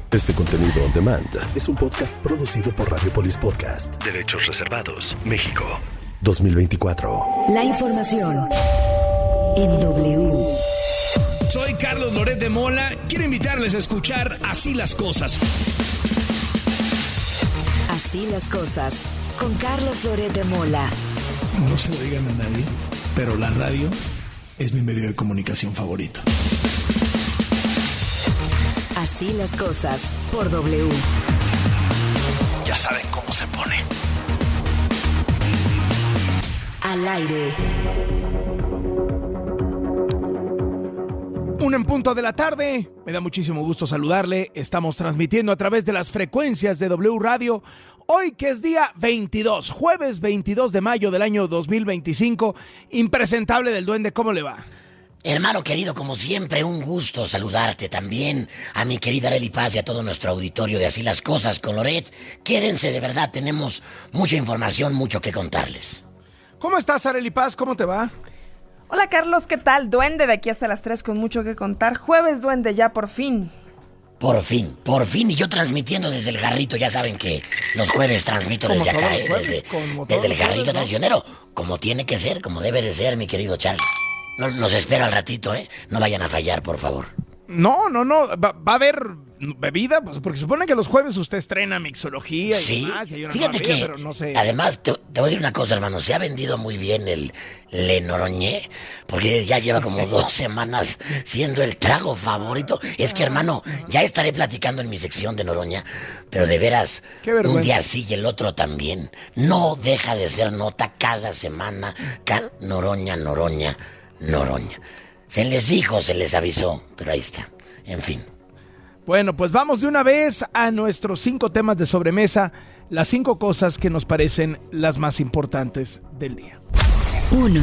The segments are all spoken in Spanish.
Este contenido on demand es un podcast producido por Radiopolis Podcast. Derechos reservados. México 2024. La información en W. Soy Carlos Loret de Mola. Quiero invitarles a escuchar Así las Cosas. Así las Cosas, con Carlos Loret de Mola. No se lo digan a nadie, pero la radio es mi medio de comunicación favorito. Así las Cosas, por W. Ya saben cómo se pone. Al aire. 1 en punto de la tarde. Me da muchísimo gusto saludarle. Estamos transmitiendo a través de las frecuencias de W Radio. Hoy que es día 22, jueves 22 de mayo del año 2025. Impresentable del Duende, ¿cómo le va? Hermano querido, como siempre, un gusto saludarte también. A mi querida Arely Paz y a todo nuestro auditorio de Así las Cosas con Loret. Quédense, de verdad, tenemos mucha información, mucho que contarles. ¿Cómo estás, Arely Paz? ¿Cómo te va? Hola Carlos, ¿qué tal? Duende de aquí hasta las 3 con mucho que contar. Jueves, Duende, ya por fin. Por fin. Y yo transmitiendo desde el Jarrito. Ya saben que los jueves transmito desde acá, desde el Jarrito traicionero. Como tiene que ser, como debe de ser, mi querido Charles. Los espero al ratito, ¿eh? No vayan a fallar, por favor. No. Va a haber bebida, pues, porque supone que los jueves usted estrena mixología y sí, demás. Y hay una fíjate bebida, que, pero no sé. Además, te voy a decir una cosa, hermano. Se ha vendido muy bien el Le Noroñé, porque ya lleva como 2 semanas siendo el trago favorito. Es que, hermano, ya estaré platicando en mi sección de Noroña, pero de veras, un día sí y el otro también. No deja de ser nota cada semana. Noroña. Se les dijo, se les avisó, pero ahí está. En fin. Bueno, pues vamos de una vez a nuestros 5 temas de sobremesa, las 5 cosas que nos parecen las más importantes del día. 1.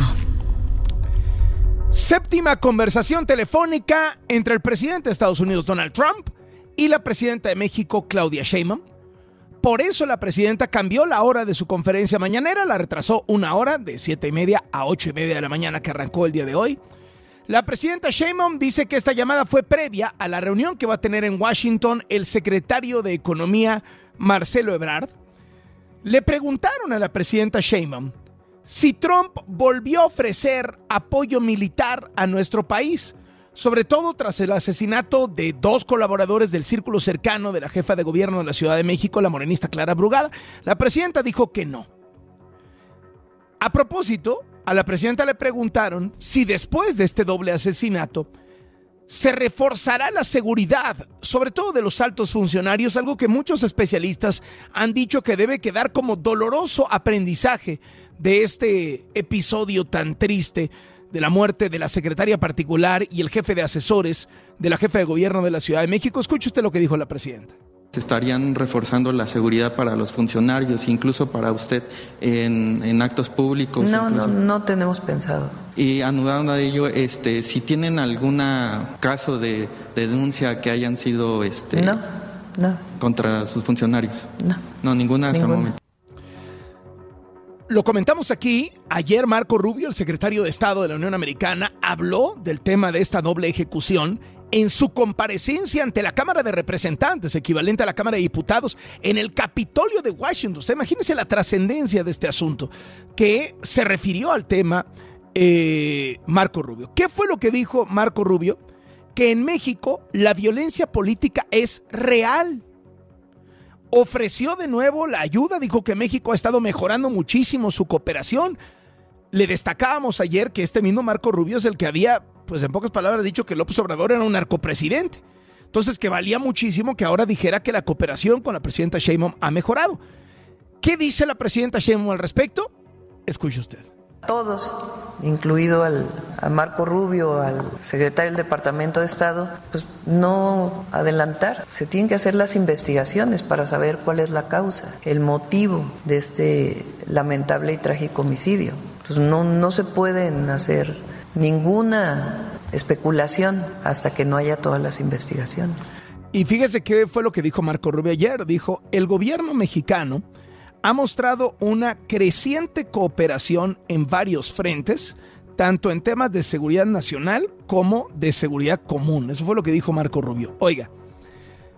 Séptima conversación telefónica entre el presidente de Estados Unidos, Donald Trump, y la presidenta de México, Claudia Sheinbaum. Por eso la presidenta cambió la hora de su conferencia mañanera, la retrasó 1 hora, de 7:30 a 8:30 de la mañana, que arrancó el día de hoy. La presidenta Sheinbaum dice que esta llamada fue previa a la reunión que va a tener en Washington el secretario de Economía, Marcelo Ebrard. Le preguntaron a la presidenta Sheinbaum si Trump volvió a ofrecer apoyo militar a nuestro país, sobre todo tras el asesinato de 2 colaboradores del círculo cercano de la jefa de gobierno de la Ciudad de México, la morenista Clara Brugada. La presidenta dijo que no. A propósito, a la presidenta le preguntaron si después de este doble asesinato se reforzará la seguridad, sobre todo de los altos funcionarios, algo que muchos especialistas han dicho que debe quedar como doloroso aprendizaje de este episodio tan triste de la muerte de la secretaria particular y el jefe de asesores de la jefa de gobierno de la Ciudad de México. Escuche usted lo que dijo la presidenta. Se estarían reforzando la seguridad para los funcionarios, incluso para usted en actos públicos. No tenemos pensado. Y anudando a ello, si tienen algún caso de denuncia que hayan sido No. contra sus funcionarios. No, ninguna hasta el momento. Lo comentamos aquí. Ayer Marco Rubio, el secretario de Estado de la Unión Americana, habló del tema de esta doble ejecución en su comparecencia ante la Cámara de Representantes, equivalente a la Cámara de Diputados, en el Capitolio de Washington. Usted imagínese la trascendencia de este asunto, que se refirió al tema Marco Rubio. ¿Qué fue lo que dijo Marco Rubio? Que en México la violencia política es real. Ofreció de nuevo la ayuda, dijo que México ha estado mejorando muchísimo su cooperación. Le destacábamos ayer que este mismo Marco Rubio es el que había, pues en pocas palabras, dicho que López Obrador era un narcopresidente. Entonces, que valía muchísimo que ahora dijera que la cooperación con la presidenta Sheinbaum ha mejorado. ¿Qué dice la presidenta Sheinbaum al respecto? Escuche usted. Todos, incluido a Marco Rubio, al secretario del Departamento de Estado, pues no adelantar. Se tienen que hacer las investigaciones para saber cuál es la causa, el motivo de este lamentable y trágico homicidio. Entonces no se pueden hacer ninguna especulación hasta que no haya todas las investigaciones. Y fíjese qué fue lo que dijo Marco Rubio ayer. Dijo, el gobierno mexicano ha mostrado una creciente cooperación en varios frentes, tanto en temas de seguridad nacional como de seguridad común. Eso fue lo que dijo Marco Rubio. Oiga,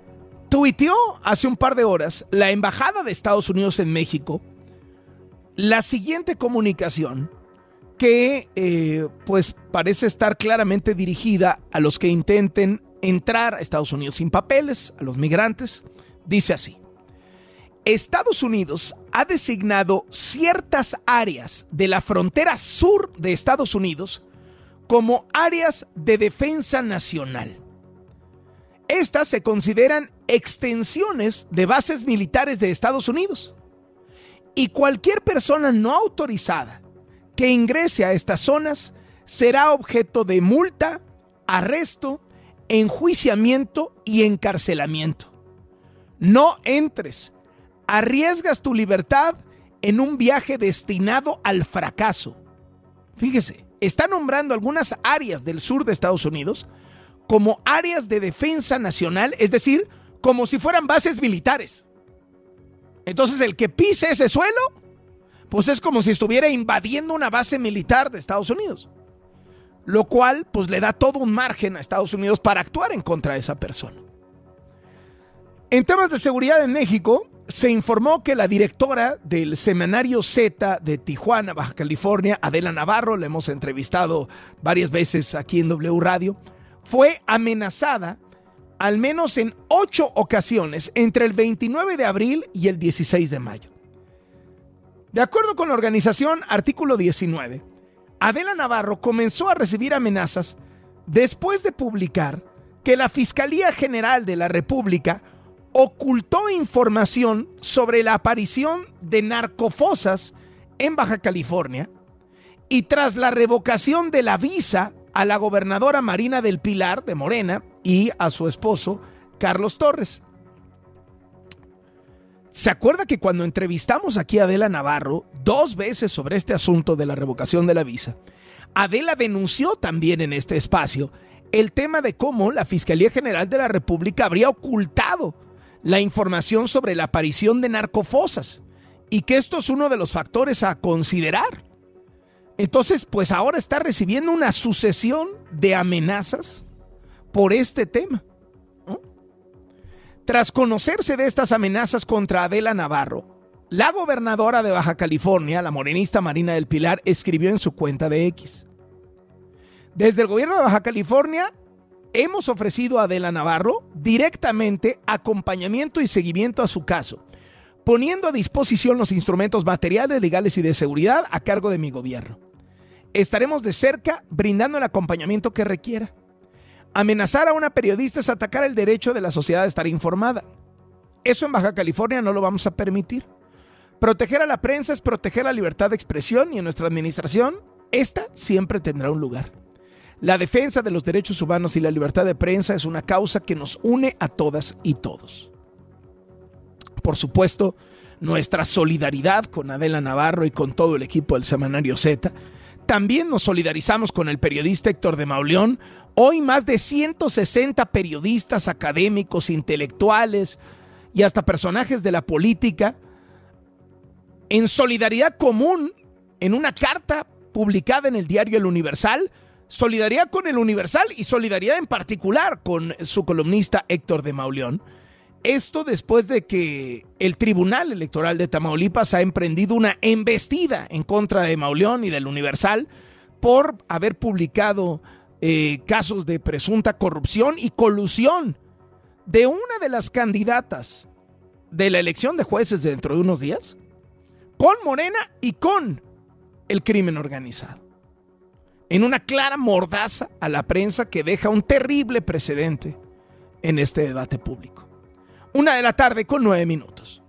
tuiteó hace un par de horas la Embajada de Estados Unidos en México la siguiente comunicación que pues parece estar claramente dirigida a los que intenten entrar a Estados Unidos sin papeles, a los migrantes. Dice así: Estados Unidos ha designado ciertas áreas de la frontera sur de Estados Unidos como áreas de defensa nacional. Estas se consideran extensiones de bases militares de Estados Unidos. Y cualquier persona no autorizada que ingrese a estas zonas será objeto de multa, arresto, enjuiciamiento y encarcelamiento. No entres, arriesgas tu libertad en un viaje destinado al fracaso. Fíjese, está nombrando algunas áreas del sur de Estados Unidos como áreas de defensa nacional, es decir, como si fueran bases militares. Entonces el que pise ese suelo, pues es como si estuviera invadiendo una base militar de Estados Unidos. Lo cual pues le da todo un margen a Estados Unidos para actuar en contra de esa persona. En temas de seguridad en México, se informó que la directora del semanario Z de Tijuana, Baja California, Adela Navarro, la hemos entrevistado varias veces aquí en W Radio, fue amenazada al menos en 8 ocasiones entre el 29 de abril y el 16 de mayo. De acuerdo con la organización Artículo 19, Adela Navarro comenzó a recibir amenazas después de publicar que la Fiscalía General de la República ocultó información sobre la aparición de narcofosas en Baja California y tras la revocación de la visa a la gobernadora Marina del Pilar de Morena y a su esposo Carlos Torres. ¿Se acuerda que cuando entrevistamos aquí a Adela Navarro 2 veces sobre este asunto de la revocación de la visa, Adela denunció también en este espacio el tema de cómo la Fiscalía General de la República habría ocultado la información sobre la aparición de narcofosas y que esto es uno de los factores a considerar? Entonces, pues ahora está recibiendo una sucesión de amenazas por este tema, ¿no? Tras conocerse de estas amenazas contra Adela Navarro, la gobernadora de Baja California, la morenista Marina del Pilar, escribió en su cuenta de X: desde el gobierno de Baja California hemos ofrecido a Adela Navarro directamente acompañamiento y seguimiento a su caso, poniendo a disposición los instrumentos materiales, legales y de seguridad a cargo de mi gobierno. Estaremos de cerca brindando el acompañamiento que requiera. Amenazar a una periodista es atacar el derecho de la sociedad a estar informada. Eso en Baja California no lo vamos a permitir. Proteger a la prensa es proteger la libertad de expresión y en nuestra administración, esta siempre tendrá un lugar. La defensa de los derechos humanos y la libertad de prensa es una causa que nos une a todas y todos. Por supuesto, nuestra solidaridad con Adela Navarro y con todo el equipo del semanario Z. También nos solidarizamos con el periodista Héctor de Mauleón. Hoy más de 160 periodistas, académicos, intelectuales y hasta personajes de la política, en solidaridad común, en una carta publicada en el diario El Universal, solidaridad con El Universal y solidaridad en particular con su columnista Héctor de Mauleón. Esto después de que el Tribunal Electoral de Tamaulipas ha emprendido una embestida en contra de Mauleón y del Universal por haber publicado casos de presunta corrupción y colusión de una de las candidatas de la elección de jueces de dentro de unos días con Morena y con el crimen organizado. En una clara mordaza a la prensa que deja un terrible precedente en este debate público. 1:09 p.m.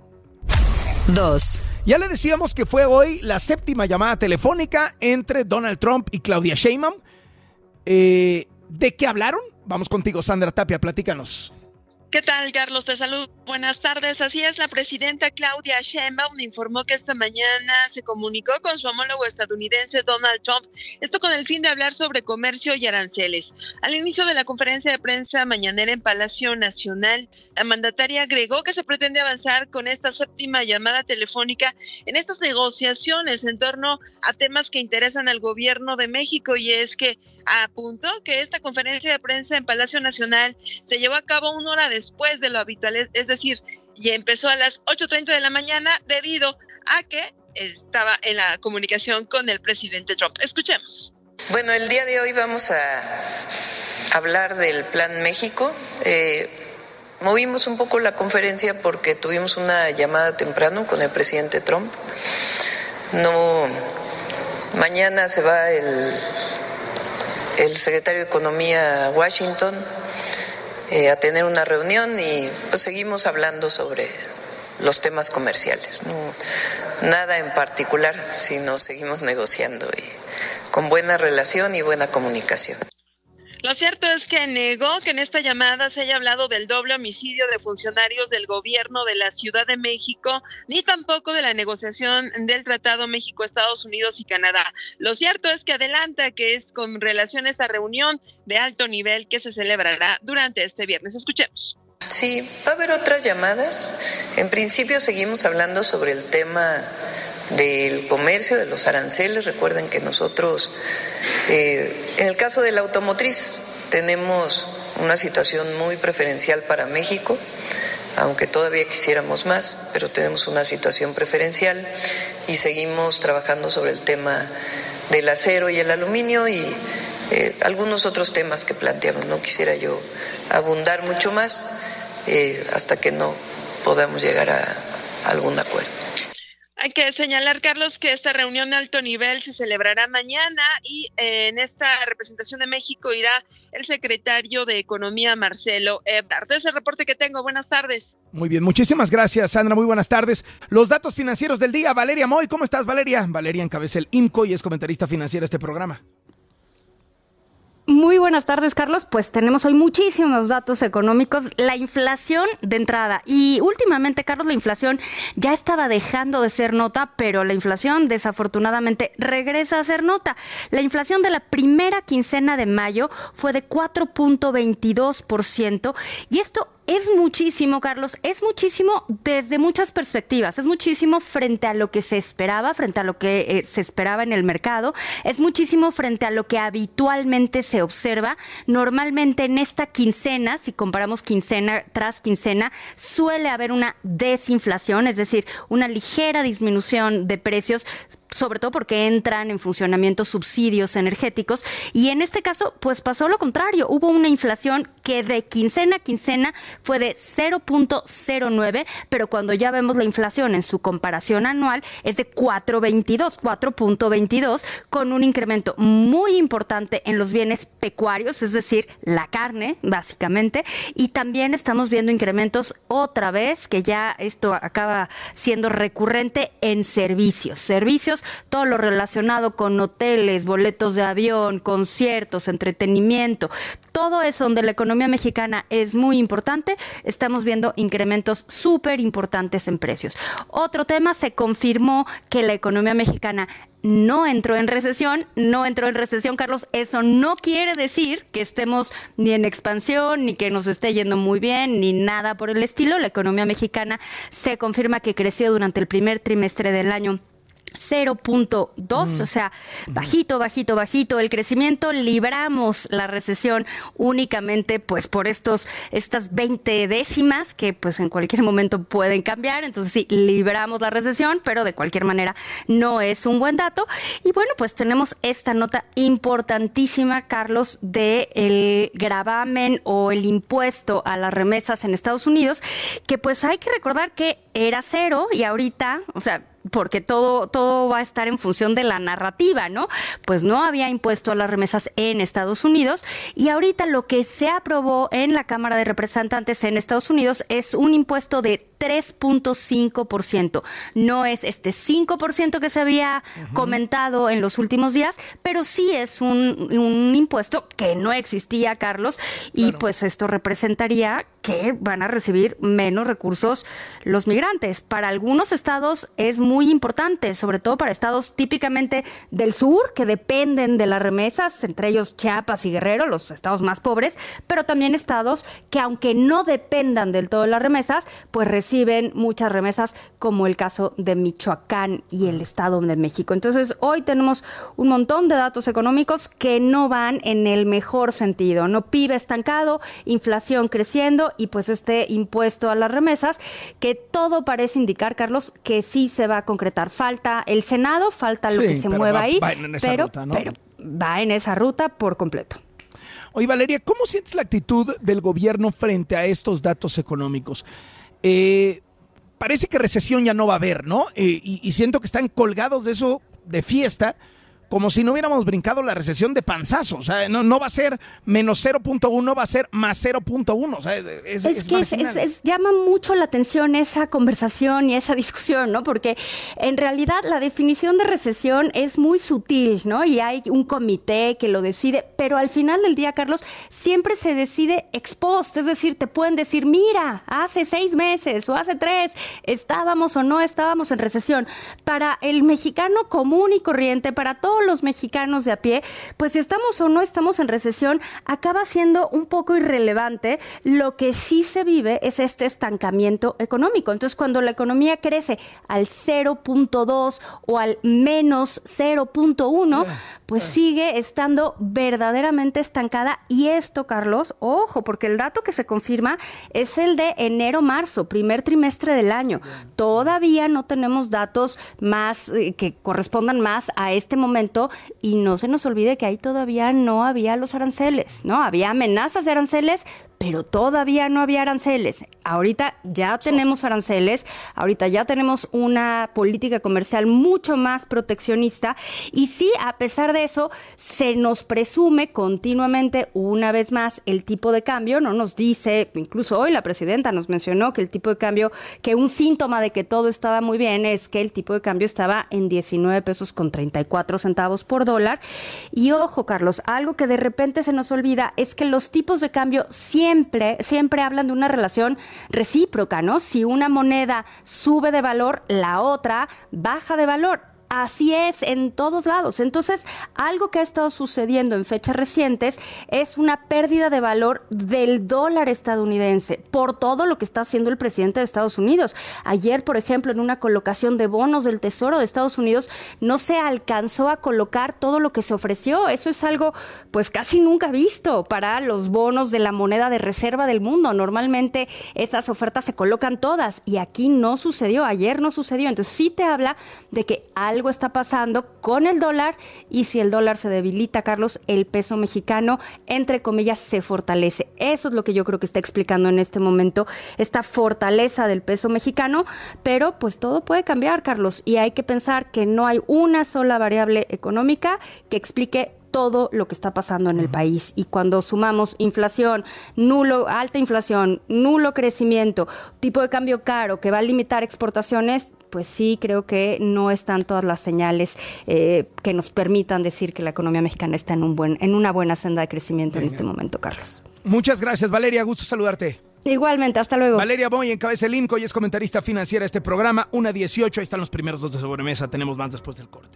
2. Ya le decíamos que fue hoy la 7ª llamada telefónica entre Donald Trump y Claudia Sheinbaum. ¿De qué hablaron? Vamos contigo, Sandra Tapia, platícanos. ¿Qué tal, Carlos? Te saludo. Buenas tardes. Así es, la presidenta Claudia Sheinbaum informó que esta mañana se comunicó con su homólogo estadounidense Donald Trump, esto con el fin de hablar sobre comercio y aranceles. Al inicio de la conferencia de prensa mañanera en Palacio Nacional, la mandataria agregó que se pretende avanzar con esta 7ª llamada telefónica en estas negociaciones en torno a temas que interesan al gobierno de México, y es que apuntó que esta conferencia de prensa en Palacio Nacional se llevó a cabo 1 hora después de lo habitual, es decir, y empezó a las 8:30 de la mañana debido a que estaba en la comunicación con el presidente Trump. Escuchemos. Bueno, el día de hoy vamos a hablar del Plan México. Movimos un poco la conferencia porque tuvimos una llamada temprano con el presidente Trump. Mañana se va el secretario de Economía a Washington a tener una reunión y pues seguimos hablando sobre los temas comerciales. Nada en particular, sino seguimos negociando y con buena relación y buena comunicación. Lo cierto es que negó que en esta llamada se haya hablado del doble homicidio de funcionarios del gobierno de la Ciudad de México, ni tampoco de la negociación del Tratado México-Estados Unidos y Canadá. Lo cierto es que adelanta que es con relación a esta reunión de alto nivel que se celebrará durante este viernes. Escuchemos. Sí, va a haber otras llamadas. En principio seguimos hablando sobre el tema del comercio, de los aranceles. Recuerden que nosotros, en el caso de la automotriz, tenemos una situación muy preferencial para México, aunque todavía quisiéramos más, pero tenemos una situación preferencial y seguimos trabajando sobre el tema del acero y el aluminio y algunos otros temas que planteamos. No quisiera yo abundar mucho más hasta que no podamos llegar a algún acuerdo. Hay que señalar, Carlos, que esta reunión de alto nivel se celebrará mañana y en esta representación de México irá el secretario de Economía, Marcelo Ebrard. Es el reporte que tengo. Buenas tardes. Muy bien, muchísimas gracias, Sandra. Muy buenas tardes. Los datos financieros del día. Valeria Moy, ¿cómo estás, Valeria? Valeria encabeza el IMCO y es comentarista financiera de este programa. Muy buenas tardes, Carlos. Pues tenemos hoy muchísimos datos económicos. La inflación de entrada. Y últimamente, Carlos, la inflación ya estaba dejando de ser nota, pero la inflación desafortunadamente regresa a ser nota. La inflación de la primera quincena de mayo fue de 4.22%. Y esto es muchísimo, Carlos, es muchísimo desde muchas perspectivas, es muchísimo frente a lo que se esperaba, frente a lo que se esperaba en el mercado, es muchísimo frente a lo que habitualmente se observa. Normalmente en esta quincena, si comparamos quincena tras quincena, suele haber una desinflación, es decir, una ligera disminución de precios, sobre todo porque entran en funcionamiento subsidios energéticos, y en este caso pues pasó lo contrario. Hubo una inflación que de quincena a quincena fue de 0.09, pero cuando ya vemos la inflación en su comparación anual es de 4.22, con un incremento muy importante en los bienes pecuarios, es decir, la carne básicamente, y también estamos viendo incrementos otra vez, que ya esto acaba siendo recurrente en servicios, todo lo relacionado con hoteles, boletos de avión, conciertos, entretenimiento, todo eso donde la economía mexicana es muy importante, estamos viendo incrementos súper importantes en precios. Otro tema, se confirmó que la economía mexicana no entró en recesión, Carlos. Eso no quiere decir que estemos ni en expansión, ni que nos esté yendo muy bien, ni nada por el estilo. La economía mexicana se confirma que creció durante el primer trimestre del año 0.2, o sea, bajito el crecimiento. Libramos la recesión únicamente pues por estas 20 décimas que pues en cualquier momento pueden cambiar. Entonces sí, libramos la recesión, pero de cualquier manera no es un buen dato. Y bueno, pues tenemos esta nota importantísima, Carlos, de el gravamen o el impuesto a las remesas en Estados Unidos, que pues hay que recordar que era cero y ahorita, o sea, porque todo va a estar en función de la narrativa, ¿no? Pues no había impuesto a las remesas en Estados Unidos y ahorita lo que se aprobó en la Cámara de Representantes en Estados Unidos es un impuesto de 3.5%. No es este 5% que se había comentado en los últimos días, pero sí es un impuesto que no existía, Carlos, y claro, pues esto representaría que van a recibir menos recursos los migrantes. Para algunos estados es muy importante, sobre todo para estados típicamente del sur, que dependen de las remesas, entre ellos Chiapas y Guerrero, los estados más pobres, pero también estados que aunque no dependan del todo de las remesas, pues reciben muchas remesas, como el caso de Michoacán y el Estado de México. Entonces, hoy tenemos un montón de datos económicos que no van en el mejor sentido, ¿no? PIB estancado, inflación creciendo y pues este impuesto a las remesas, que todo parece indicar, Carlos, que sí se va a concretar. Falta el Senado, falta lo que se mueva ahí, pero va en esa ruta por completo. Oye, Valeria, ¿cómo sientes la actitud del gobierno frente a estos datos económicos? Parece que recesión ya no va a haber, ¿no? Y siento que están colgados de eso de fiesta, como si no hubiéramos brincado la recesión de panzazo. O sea, no va a ser menos 0.1, va a ser más 0.1. O sea, llama mucho la atención esa conversación y esa discusión, ¿no? Porque en realidad la definición de recesión es muy sutil, ¿no? Y hay un comité que lo decide, pero al final del día, Carlos, siempre se decide ex post. Es decir, te pueden decir, mira, hace 6 meses o hace 3, estábamos o no estábamos en recesión. Para el mexicano común y corriente, para todos los mexicanos de a pie, pues si estamos o no estamos en recesión, acaba siendo un poco irrelevante. Lo que sí se vive es este estancamiento económico. Entonces, cuando la economía crece al 0.2 o al menos 0.1, pues sigue estando verdaderamente estancada. Y esto, Carlos, ojo, porque el dato que se confirma es el de enero-marzo, primer trimestre del año. Todavía no tenemos datos más que correspondan más a este momento, y no se nos olvide que ahí todavía no había los aranceles, ¿no? Había amenazas de aranceles, pero todavía no había aranceles. Ahorita ya tenemos aranceles, ahorita ya tenemos una política comercial mucho más proteccionista, y sí, a pesar de eso, se nos presume continuamente, una vez más, el tipo de cambio, ¿no? Nos dice, incluso hoy la presidenta nos mencionó que el tipo de cambio, que un síntoma de que todo estaba muy bien es que el tipo de cambio estaba en 19 pesos con 34 centavos por dólar. Y ojo, Carlos, algo que de repente se nos olvida es que los tipos de cambio siempre hablan de una relación recíproca, ¿no? Si una moneda sube de valor, la otra baja de valor. Así es en todos lados. Entonces, algo que ha estado sucediendo en fechas recientes es una pérdida de valor del dólar estadounidense por todo lo que está haciendo el presidente de Estados Unidos. Ayer, por ejemplo, en una colocación de bonos del Tesoro de Estados Unidos, no se alcanzó a colocar todo lo que se ofreció. Eso es algo, pues, casi nunca visto para los bonos de la moneda de reserva del mundo. Normalmente esas ofertas se colocan todas y aquí no sucedió. Ayer no sucedió. Entonces, sí te habla de que algo está pasando con el dólar, y si el dólar se debilita, Carlos, el peso mexicano, entre comillas, se fortalece. Eso es lo que yo creo que está explicando en este momento esta fortaleza del peso mexicano, pero pues todo puede cambiar, Carlos, y hay que pensar que no hay una sola variable económica que explique todo lo que está pasando en el país. Y cuando sumamos inflación, alta inflación, nulo crecimiento, tipo de cambio caro que va a limitar exportaciones, pues sí, creo que no están todas las señales que nos permitan decir que la economía mexicana está en una buena senda de crecimiento en este momento, Carlos. Muchas gracias, Valeria. Gusto saludarte. Igualmente, hasta luego. Valeria Boy encabeza el INCO y es comentarista financiera de este programa. 1:18, ahí están los primeros 2 de sobremesa. Tenemos más después del corte.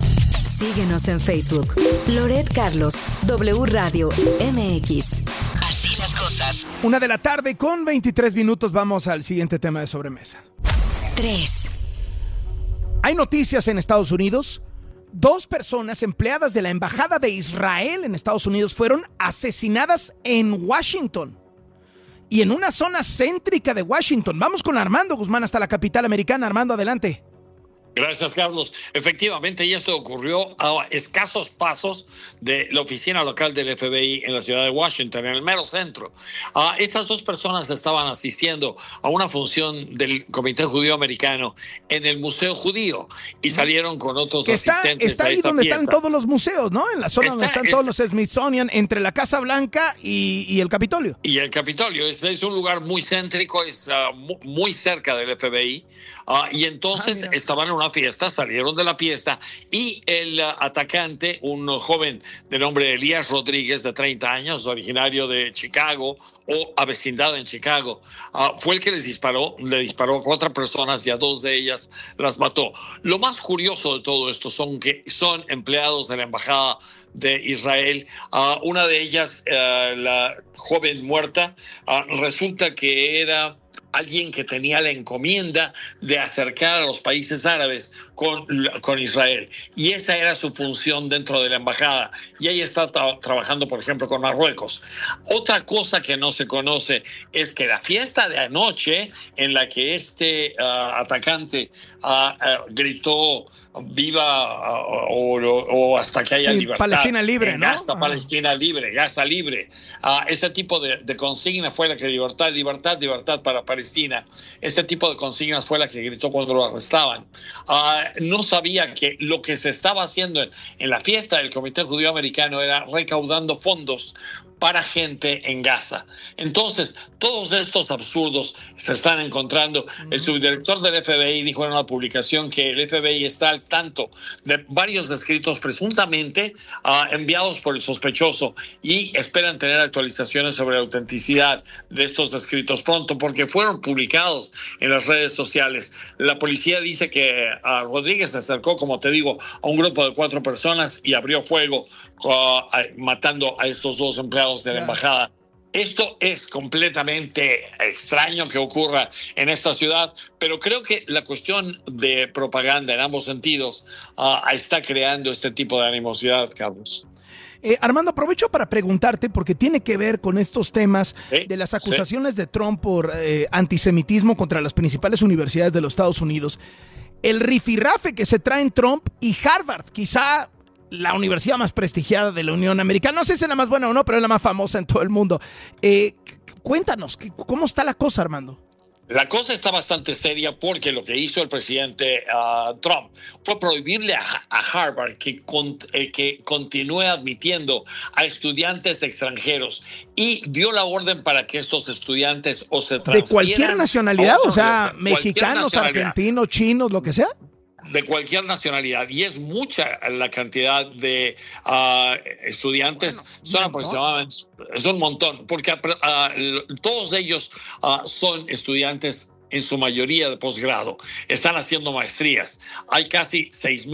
Síguenos en Facebook. Loret Carlos, W Radio MX. Así las cosas. 1:00 con 23 minutos. Vamos al siguiente tema de sobremesa. 3. Hay noticias en Estados Unidos. 2 personas empleadas de la Embajada de Israel en Estados Unidos fueron asesinadas en Washington. Y en una zona céntrica de Washington. Vamos con Armando Guzmán hasta la capital americana. Armando, adelante. Gracias, Carlos. Efectivamente, y esto ocurrió a escasos pasos de la oficina local del FBI en la ciudad de Washington, en el mero centro. Estas 2 personas estaban asistiendo a una función del Comité Judío Americano en el Museo Judío y salieron con otros asistentes está a ahí esta donde fiesta. Están todos los museos, ¿no? En la zona donde están todos los Smithsonian, entre la Casa Blanca y el Capitolio. Y el Capitolio. Es un lugar muy céntrico, es muy cerca del FBI. Y entonces estaban en una fiesta, salieron de la fiesta y el atacante, un joven de nombre Elías Rodríguez, de 30 años, originario de Chicago o avecindado en Chicago, fue el que le disparó a 4 personas y a 2 de ellas las mató. Lo más curioso de todo esto son que son empleados de la Embajada de Israel. Una de ellas, la joven muerta, resulta que era alguien que tenía la encomienda de acercar a los países árabes con Israel. Y esa era su función dentro de la embajada. Y ella está trabajando, por ejemplo, con Marruecos. Otra cosa que no se conoce es que la fiesta de anoche, en la que este atacante gritó viva o hasta que haya libertad. Palestina libre, ¿no? Gaza, Palestina libre, Gaza libre. Ese tipo de consigna fue la que libertad para Palestina. Ese tipo de consignas fue la que gritó cuando lo arrestaban. No sabía que lo que se estaba haciendo en la fiesta del Comité Judío Americano era recaudando fondos para gente en Gaza. Entonces, todos estos absurdos se están encontrando. El subdirector del FBI dijo en una publicación que el FBI está al tanto de varios escritos presuntamente enviados por el sospechoso y esperan tener actualizaciones sobre la autenticidad de estos escritos pronto, porque fueron publicados en las redes sociales. La policía dice que Rodríguez se acercó, como te digo, a un grupo de 4 personas y abrió fuego, matando a estos 2 empleados de la embajada. Esto es completamente extraño que ocurra en esta ciudad, pero creo que la cuestión de propaganda en ambos sentidos está creando este tipo de animosidad, Carlos. Armando, aprovecho para preguntarte, porque tiene que ver con estos temas de las acusaciones de Trump por antisemitismo contra las principales universidades de los Estados Unidos. El rifirrafe que se traen Trump y Harvard, quizá la universidad más prestigiada de la Unión Americana. No sé si es la más buena o no, pero es la más famosa en todo el mundo. Cuéntanos, ¿cómo está la cosa, Armando? La cosa está bastante seria porque lo que hizo el presidente Trump fue prohibirle a Harvard que continúe admitiendo a estudiantes extranjeros y dio la orden para que estos estudiantes o se transfieran. ¿De cualquier nacionalidad? O sea, mexicanos, argentinos, chinos, lo que sea. De cualquier nacionalidad, y es mucha la cantidad de estudiantes, son aproximadamente, es un montón, porque todos ellos son estudiantes en su mayoría de posgrado, están haciendo maestrías. Hay casi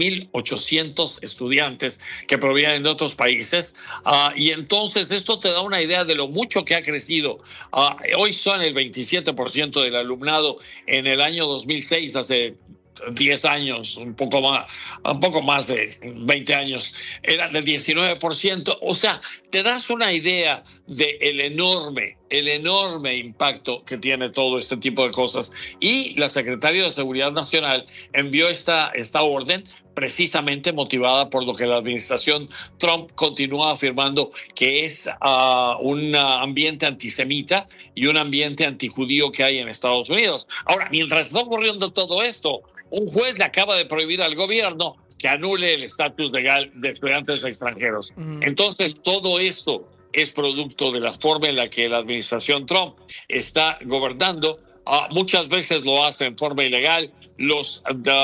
6,800 estudiantes que provienen de otros países, y entonces esto te da una idea de lo mucho que ha crecido. Hoy son el 27% del alumnado. En el año 2006, hace 10 años, un poco más de 20 años, era del 19%. O sea, te das una idea de el enorme impacto que tiene todo este tipo de cosas. Y la Secretaría de Seguridad Nacional envió esta orden precisamente motivada por lo que la administración Trump continúa afirmando que es un ambiente antisemita y un ambiente antijudío que hay en Estados Unidos. Ahora, mientras está ocurriendo todo esto, un juez le acaba de prohibir al gobierno que anule el estatus legal de estudiantes extranjeros. Entonces, todo esto es producto de la forma en la que la administración Trump está gobernando. Muchas veces lo hace en forma ilegal. Los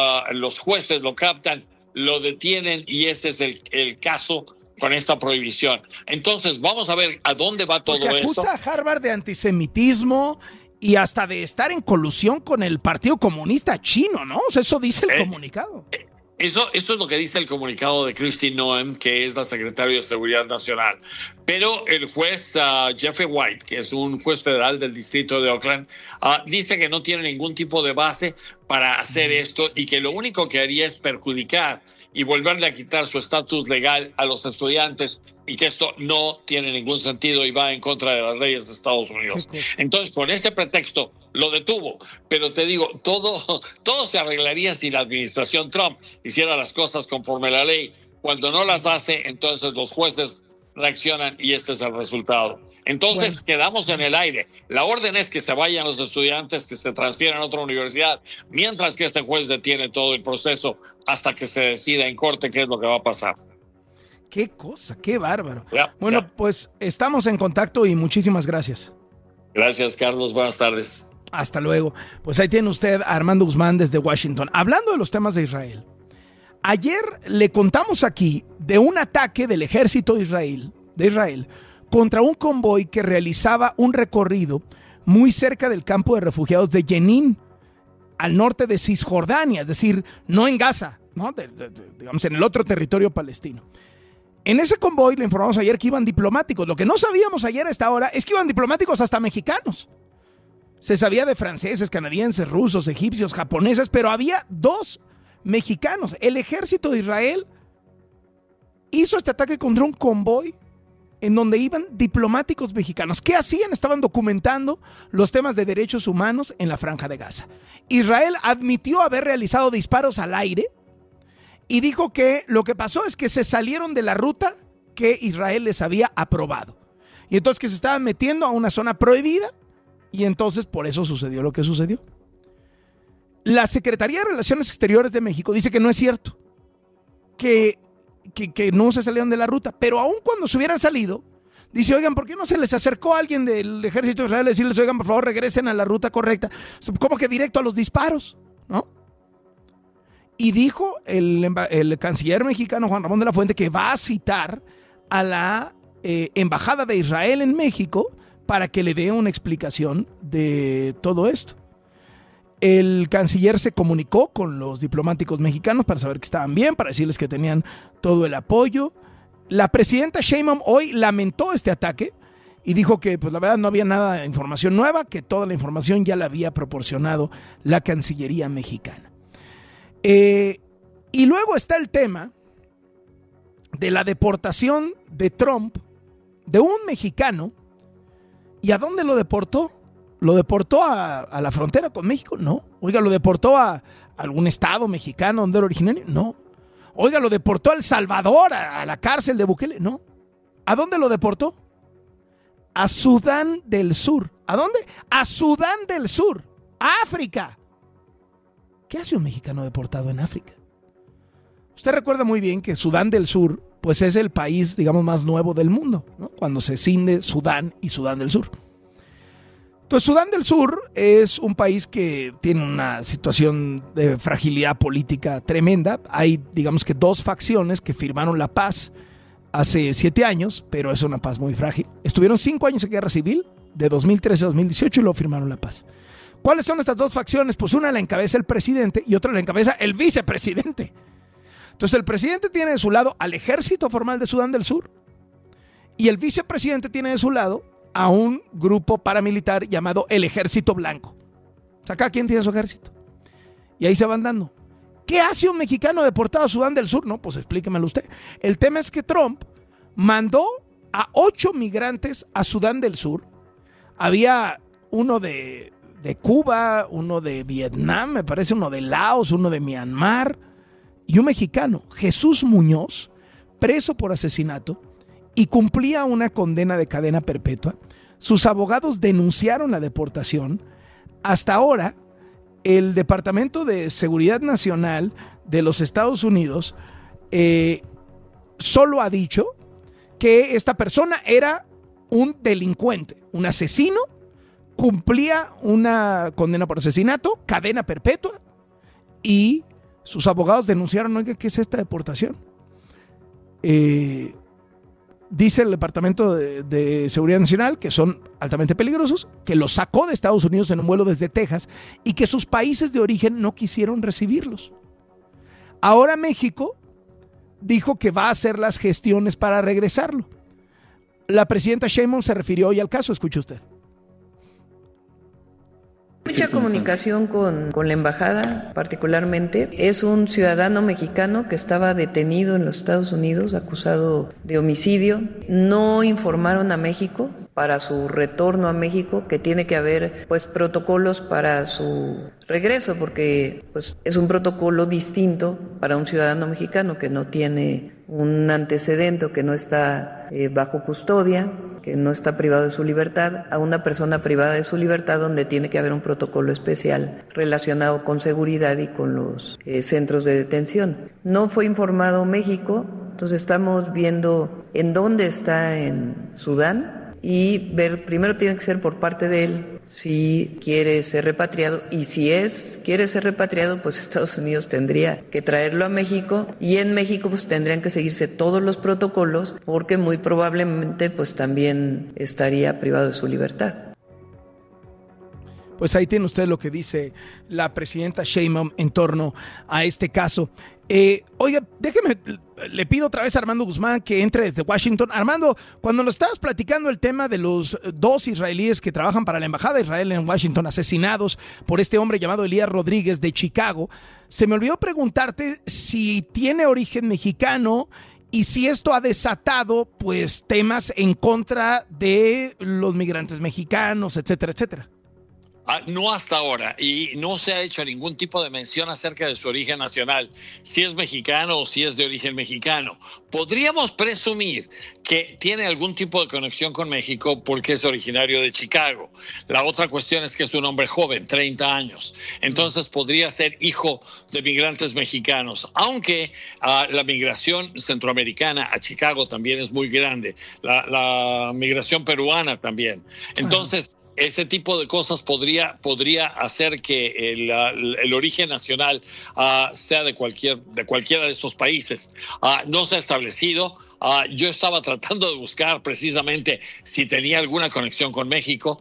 jueces lo captan, lo detienen, y ese es el caso con esta prohibición. Entonces, vamos a ver a dónde va todo esto. Acusa a Harvard de antisemitismo y hasta de estar en colusión con el Partido Comunista Chino, ¿no? O sea, eso dice el comunicado. Eso es lo que dice el comunicado de Kristi Noem, que es la secretaria de Seguridad Nacional. Pero el juez Jeffrey White, que es un juez federal del distrito de Oakland, dice que no tiene ningún tipo de base para hacer esto y que lo único que haría es perjudicar y volverle a quitar su estatus legal a los estudiantes, y que esto no tiene ningún sentido y va en contra de las leyes de Estados Unidos. Entonces, con este pretexto, lo detuvo. Pero te digo, todo se arreglaría si la administración Trump hiciera las cosas conforme a la ley. Cuando no las hace, entonces los jueces reaccionan y este es el resultado. Entonces quedamos en el aire. La orden es que se vayan los estudiantes, que se transfieran a otra universidad, mientras que este juez detiene todo el proceso hasta que se decida en corte qué es lo que va a pasar. Qué cosa, qué bárbaro. Pues estamos en contacto y muchísimas gracias. Gracias, Carlos. Buenas tardes. Hasta luego. Pues ahí tiene usted a Armando Guzmán desde Washington. Hablando de los temas de Israel. Ayer le contamos aquí de un ataque del ejército de Israel contra un convoy que realizaba un recorrido muy cerca del campo de refugiados de Jenin, al norte de Cisjordania, es decir, no en Gaza, ¿no? Digamos en el otro territorio palestino. En ese convoy le informamos ayer que iban diplomáticos. Lo que no sabíamos ayer a esta hora es que iban diplomáticos hasta mexicanos. Se sabía de franceses, canadienses, rusos, egipcios, japoneses, pero había 2 mexicanos. El ejército de Israel hizo este ataque contra un convoy en donde iban diplomáticos mexicanos. ¿Qué hacían? Estaban documentando los temas de derechos humanos en la Franja de Gaza. Israel admitió haber realizado disparos al aire y dijo que lo que pasó es que se salieron de la ruta que Israel les había aprobado. Y entonces que se estaban metiendo a una zona prohibida y entonces por eso sucedió lo que sucedió. La Secretaría de Relaciones Exteriores de México dice que no es cierto, que no se salieron de la ruta, pero aun cuando se hubieran salido, dice, oigan, ¿por qué no se les acercó a alguien del ejército de Israel a decirles, oigan, por favor, regresen a la ruta correcta? Como que directo a los disparos, ¿no? Y dijo el canciller mexicano Juan Ramón de la Fuente que va a citar a la embajada de Israel en México para que le dé una explicación de todo esto. El canciller se comunicó con los diplomáticos mexicanos para saber que estaban bien, para decirles que tenían todo el apoyo. La presidenta Sheinbaum hoy lamentó este ataque y dijo que pues la verdad no había nada de información nueva, que toda la información ya la había proporcionado la Cancillería mexicana. Y luego está el tema de la deportación de Trump de un mexicano. ¿Y a dónde lo deportó? ¿Lo deportó a la frontera con México? No. Oiga, ¿lo deportó a algún estado mexicano donde era originario? No. Oiga, ¿lo deportó a El Salvador, a la cárcel de Bukele? No. ¿A dónde lo deportó? A Sudán del Sur. ¿A dónde? A Sudán del Sur. A África. ¿Qué hace un mexicano deportado en África? Usted recuerda muy bien que Sudán del Sur, pues es el país, digamos, más nuevo del mundo, ¿no? Cuando se cinde Sudán y Sudán del Sur. Entonces, Sudán del Sur es un país que tiene una situación de fragilidad política tremenda. Hay, digamos que 2 facciones que firmaron la paz hace 7 años, pero es una paz muy frágil. Estuvieron 5 años en guerra civil, de 2013 a 2018, y luego firmaron la paz. ¿Cuáles son estas 2 facciones? Pues una la encabeza el presidente y otra la encabeza el vicepresidente. Entonces, el presidente tiene de su lado al ejército formal de Sudán del Sur y el vicepresidente tiene de su lado a un grupo paramilitar llamado el Ejército Blanco. O sea, cada quien tiene su ejército. Y ahí se van dando. ¿Qué hace un mexicano deportado a Sudán del Sur? No, pues explíquemelo usted. El tema es que Trump mandó a 8 migrantes a Sudán del Sur. Había uno de Cuba, uno de Vietnam, me parece, uno de Laos, uno de Myanmar y un mexicano, Jesús Muñoz, preso por asesinato y cumplía una condena de cadena perpetua. Sus abogados denunciaron la deportación. Hasta ahora, el Departamento de Seguridad Nacional de los Estados Unidos solo ha dicho que esta persona era un delincuente, un asesino, cumplía una condena por asesinato, cadena perpetua, y sus abogados denunciaron, oiga, ¿qué es esta deportación? Dice el Departamento de Seguridad Nacional que son altamente peligrosos, que los sacó de Estados Unidos en un vuelo desde Texas y que sus países de origen no quisieron recibirlos. Ahora México dijo que va a hacer las gestiones para regresarlo. La presidenta Sheinbaum se refirió hoy al caso, escuche usted. Mucha comunicación con la embajada, particularmente. Es un ciudadano mexicano que estaba detenido en los Estados Unidos, acusado de homicidio. No informaron a México para su retorno a México, que tiene que haber pues protocolos para su regreso, porque pues es un protocolo distinto para un ciudadano mexicano que no tiene un antecedente, que no está bajo custodia, que no está privado de su libertad, a una persona privada de su libertad, donde tiene que haber un protocolo especial relacionado con seguridad y con los centros de detención. No fue informado México, entonces estamos viendo en dónde está en Sudán y ver, primero tiene que ser por parte de él si quiere ser repatriado, y si quiere ser repatriado, pues Estados Unidos tendría que traerlo a México, y en México pues tendrían que seguirse todos los protocolos, porque muy probablemente pues también estaría privado de su libertad. Pues ahí tiene usted lo que dice la presidenta Sheinbaum en torno a este caso. Oiga, déjeme, le pido otra vez a Armando Guzmán que entre desde Washington. Armando, cuando nos estabas platicando el tema de los 2 israelíes que trabajan para la Embajada de Israel en Washington, asesinados por este hombre llamado Elías Rodríguez de Chicago, se me olvidó preguntarte si tiene origen mexicano y si esto ha desatado pues temas en contra de los migrantes mexicanos, etcétera, etcétera. No hasta ahora, y no se ha hecho ningún tipo de mención acerca de su origen nacional, si es mexicano o si es de origen mexicano. Podríamos presumir que tiene algún tipo de conexión con México porque es originario de Chicago. La otra cuestión es que es un hombre joven, 30 años. Entonces podría ser hijo de migrantes mexicanos, aunque la migración centroamericana a Chicago también es muy grande. La migración peruana también. Entonces, ese tipo de cosas podría hacer que el origen nacional sea de cualquiera de estos países. No se ha establecido. Yo estaba tratando de buscar precisamente si tenía alguna conexión con México.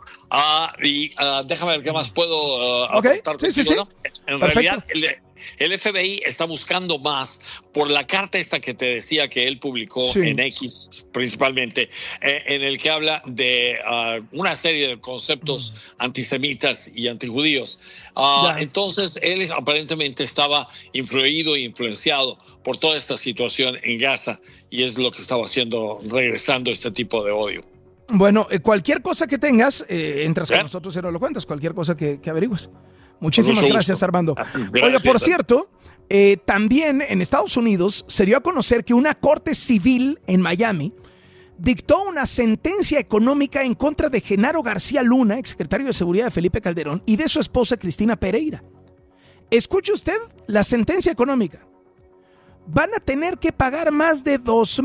Y déjame ver qué más puedo aportar. Sí. En realidad, el FBI está buscando más por la carta esta que te decía que él publicó en X principalmente, en el que habla de una serie de conceptos antisemitas y antijudíos. Entonces, él aparentemente estaba influido e influenciado por toda esta situación en Gaza y es lo que estaba haciendo, regresando este tipo de odio. Bueno, cualquier cosa que tengas, entras con nosotros y nos lo cuentas, cualquier cosa que averigües. Muchísimas gracias, Armando. Oiga, por cierto, también en Estados Unidos se dio a conocer que una corte civil en Miami dictó una sentencia económica en contra de Genaro García Luna, exsecretario de Seguridad de Felipe Calderón, y de su esposa Cristina Pereira. Escuche usted la sentencia económica. Van a tener que pagar más de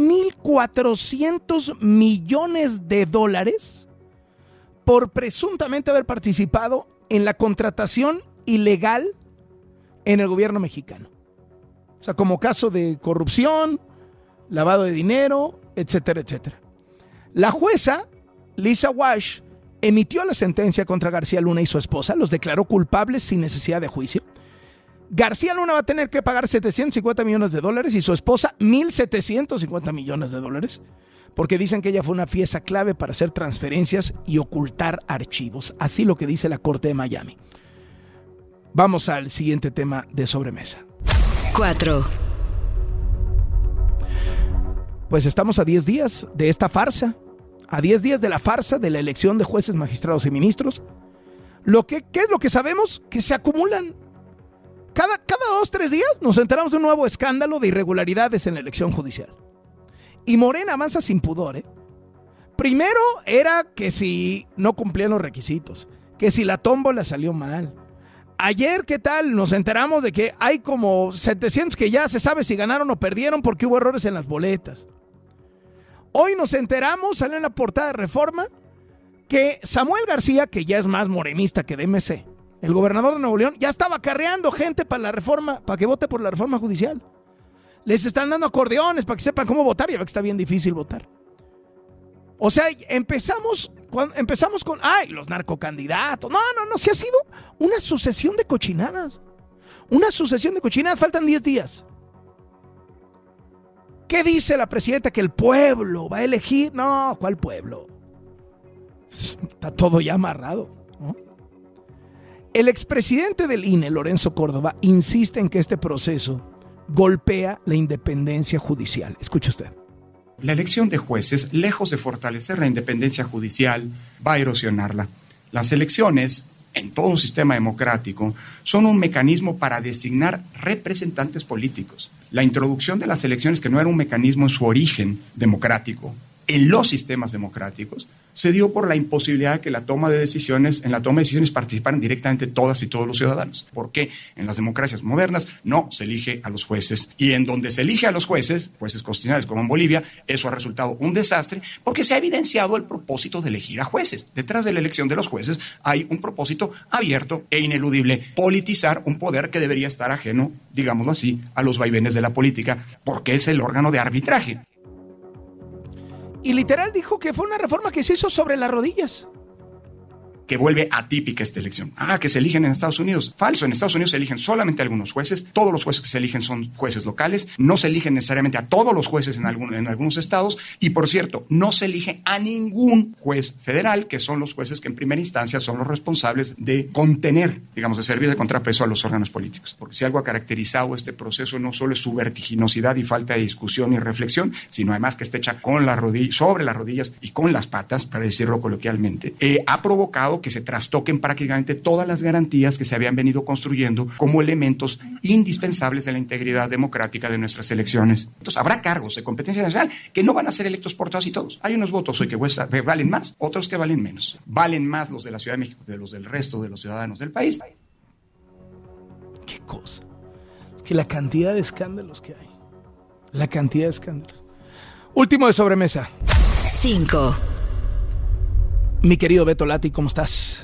2.400 millones de dólares por presuntamente haber participado en la contratación ilegal en el gobierno mexicano. O sea, como caso de corrupción, lavado de dinero, etcétera, etcétera. La jueza, Lisa Wash, emitió la sentencia contra García Luna y su esposa, los declaró culpables sin necesidad de juicio. García Luna va a tener que pagar 750 millones de dólares y su esposa 1.750 millones de dólares, porque dicen que ella fue una pieza clave para hacer transferencias y ocultar archivos. Así lo que dice la Corte de Miami. Vamos al siguiente tema de sobremesa. 4. Pues estamos a 10 días de esta farsa, a 10 días de la farsa de la elección de jueces, magistrados y ministros. ¿Qué es lo que sabemos? Que se acumulan. Cada 2-3 días nos enteramos de un nuevo escándalo de irregularidades en la elección judicial. Y Morena avanza sin pudor, Primero era que si no cumplían los requisitos, que si la tómbola salió mal. Ayer, ¿qué tal? Nos enteramos de que hay como 700 que ya se sabe si ganaron o perdieron porque hubo errores en las boletas. Hoy nos enteramos, salió en la portada de Reforma, que Samuel García, que ya es más morenista que DMC, el gobernador de Nuevo León, ya estaba acarreando gente para la reforma, para que vote por la reforma judicial. Les están dando acordeones para que sepan cómo votar, y a ver que está bien difícil votar. O sea, empezamos con, los narcocandidatos. No, sí ha sido una sucesión de cochinadas. Faltan 10 días. ¿Qué dice la presidenta? Que el pueblo va a elegir. No, ¿cuál pueblo? Está todo ya amarrado, ¿no? El expresidente del INE, Lorenzo Córdoba, insiste en que este proceso golpea la independencia judicial. Escuche usted. La elección de jueces, lejos de fortalecer la independencia judicial, va a erosionarla. Las elecciones, en todo un sistema democrático, son un mecanismo para designar representantes políticos. La introducción de las elecciones, que no era un mecanismo en su origen democrático, en los sistemas democráticos, se dio por la imposibilidad de que en la toma de decisiones participaran directamente todas y todos los ciudadanos. Porque en las democracias modernas no se elige a los jueces. Y en donde se elige a los jueces constitucionales como en Bolivia, eso ha resultado un desastre porque se ha evidenciado el propósito de elegir a jueces. Detrás de la elección de los jueces hay un propósito abierto e ineludible: politizar un poder que debería estar ajeno, digámoslo así, a los vaivenes de la política, porque es el órgano de arbitraje. Y literal dijo que fue una reforma que se hizo sobre las rodillas. que vuelve atípica esta elección. Que se eligen en Estados Unidos. Falso, en Estados Unidos se eligen solamente algunos jueces, todos los jueces que se eligen son jueces locales, no se eligen necesariamente a todos los jueces en algunos estados, y por cierto, no se elige a ningún juez federal, que son los jueces que en primera instancia son los responsables de contener, digamos, de servir de contrapeso a los órganos políticos. Porque si algo ha caracterizado este proceso no solo es su vertiginosidad y falta de discusión y reflexión, sino además que está hecha con sobre las rodillas y con las patas, para decirlo coloquialmente, ha provocado que se trastoquen prácticamente todas las garantías que se habían venido construyendo como elementos indispensables de la integridad democrática de nuestras elecciones. Entonces, habrá cargos de competencia nacional que no van a ser electos por todas y todos. Hay unos votos hoy que valen más, otros que valen menos. Valen más los de la Ciudad de México que los del resto de los ciudadanos del país. ¿Qué cosa? Es que la cantidad de escándalos que hay. La cantidad de escándalos. Último de sobremesa. 5. Mi querido Beto Lati, ¿cómo estás?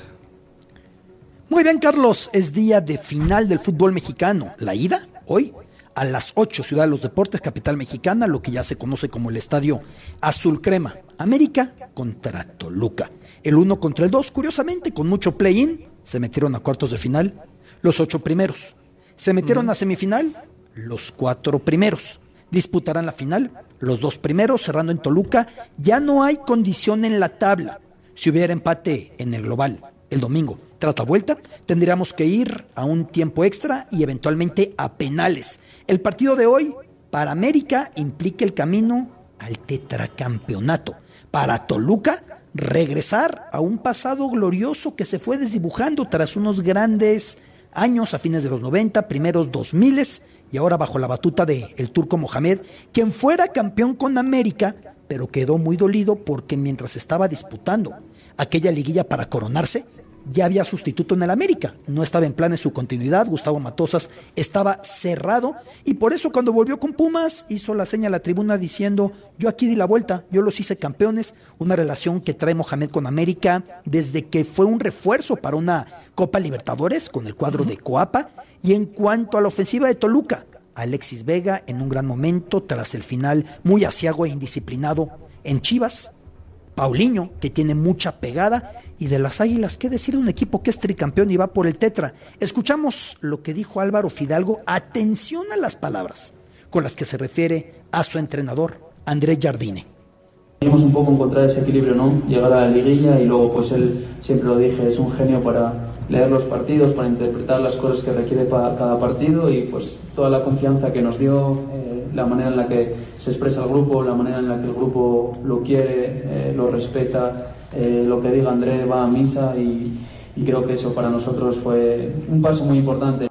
Muy bien, Carlos. Es día de final del fútbol mexicano. La ida, hoy, a las 8, Ciudad de los Deportes, capital mexicana, lo que ya se conoce como el Estadio Azul Crema. América contra Toluca. El 1 contra el 2, curiosamente, con mucho play-in, se metieron a cuartos de final los 8 primeros. Se metieron a semifinal los 4 primeros. Disputarán la final los 2 primeros, cerrando en Toluca. Ya no hay condición en la tabla. Si hubiera empate en el global el domingo tras la vuelta, tendríamos que ir a un tiempo extra y eventualmente a penales. El partido de hoy para América implica el camino al tetracampeonato. Para Toluca, regresar a un pasado glorioso que se fue desdibujando tras unos grandes años a fines de los 90, primeros 2000 y ahora bajo la batuta de el Turco Mohamed, quien fuera campeón con América, pero quedó muy dolido porque mientras estaba disputando aquella liguilla para coronarse, ya había sustituto en el América. No estaba en planes su continuidad, Gustavo Matosas estaba cerrado y por eso cuando volvió con Pumas hizo la seña a la tribuna diciendo: yo aquí di la vuelta, yo los hice campeones. Una relación que trae Mohamed con América desde que fue un refuerzo para una Copa Libertadores con el cuadro de Coapa. Y en cuanto a la ofensiva de Toluca, Alexis Vega en un gran momento tras el final muy aciago e indisciplinado en Chivas. Paulinho, que tiene mucha pegada, y de las Águilas, ¿qué decir de un equipo que es tricampeón y va por el tetra? Escuchamos lo que dijo Álvaro Fidalgo. Atención a las palabras con las que se refiere a su entrenador, Andrés Jardine. Tenemos un poco encontrar ese equilibrio, ¿no? Llegar a la liguilla y luego, pues él, siempre lo dije, es un genio para leer los partidos, para interpretar las cosas que requiere cada partido y pues toda la confianza que nos dio, la manera en la que se expresa el grupo, la manera en la que el grupo lo quiere, lo respeta, lo que diga André va a misa y creo que eso para nosotros fue un paso muy importante.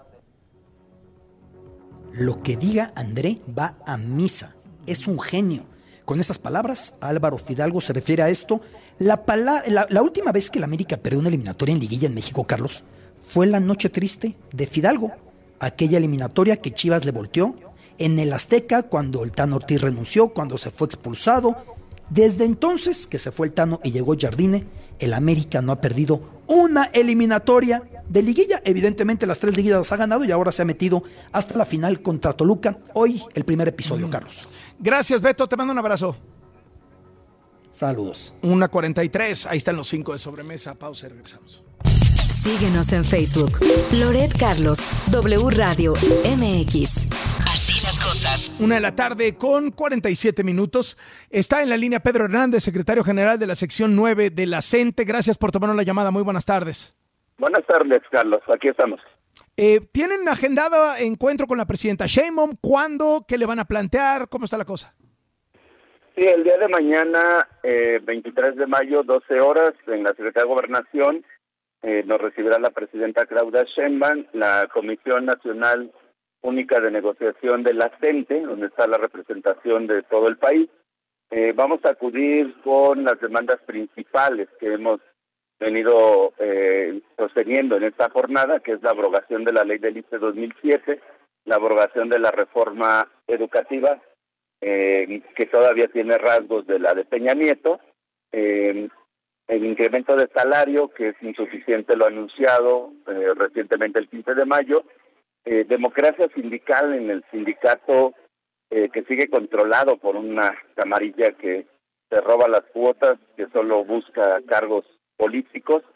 Lo que diga André va a misa, es un genio. Con esas palabras, Álvaro Fidalgo se refiere a esto. La última vez que el América perdió una eliminatoria en liguilla en México, Carlos, fue la noche triste de Fidalgo. Aquella eliminatoria que Chivas le volteó en el Azteca cuando el Tano Ortiz renunció, cuando se fue expulsado. Desde entonces que se fue el Tano y llegó Jardine, el América no ha perdido una eliminatoria de liguilla. Evidentemente las 3 liguillas las ha ganado y ahora se ha metido hasta la final contra Toluca. Hoy el primer episodio, Carlos. Gracias, Beto, te mando un abrazo. Saludos. 1:43, ahí están los 5 de sobremesa. Pausa y regresamos. Síguenos en Facebook. Loret Carlos, W Radio MX. Así las cosas. 1:47 p.m. Está en la línea Pedro Hernández, secretario general de la sección 9 de la CENTE. Gracias por tomarnos la llamada. Muy buenas tardes. Buenas tardes, Carlos. Aquí estamos. ¿Tienen agendado encuentro con la presidenta Sheinbaum? ¿Cuándo? ¿Qué le van a plantear? ¿Cómo está la cosa? Sí, el día de mañana, 23 de mayo, 12 horas, en la Secretaría de Gobernación, nos recibirá la presidenta Claudia Sheinbaum, la Comisión Nacional Única de Negociación de la CENTE, donde está la representación de todo el país. Vamos a acudir con las demandas principales que hemos venido sosteniendo en esta jornada, que es la abrogación de la ley del ICE 2007, la abrogación de la reforma educativa, que todavía tiene rasgos de la de Peña Nieto, el incremento de salario, que es insuficiente, lo ha anunciado recientemente el 15 de mayo, democracia sindical en el sindicato que sigue controlado por una camarilla que se roba las cuotas, que solo busca cargos políticos,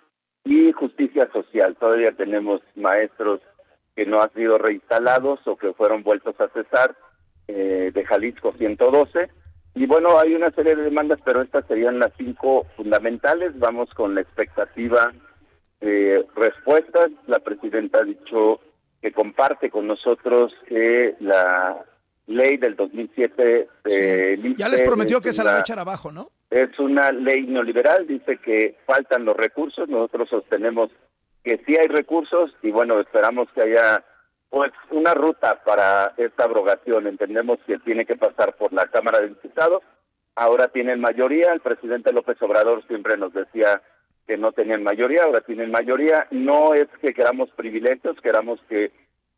y justicia social. Todavía tenemos maestros que no han sido reinstalados o que fueron vueltos a cesar, de Jalisco 112. Y bueno, hay una serie de demandas, pero estas serían las 5 fundamentales. Vamos con la expectativa de respuestas. La presidenta ha dicho que comparte con nosotros que la ley del 2007 ya les prometió que se la va a echar abajo, ¿no? Es una ley neoliberal, dice que faltan los recursos. Nosotros sostenemos que sí hay recursos y bueno, esperamos que haya pues una ruta para esta abrogación. Entendemos que tiene que pasar por la Cámara de Diputados. Ahora tienen mayoría. El presidente López Obrador siempre nos decía que no tenían mayoría, ahora tienen mayoría. No es que queramos privilegios, queremos que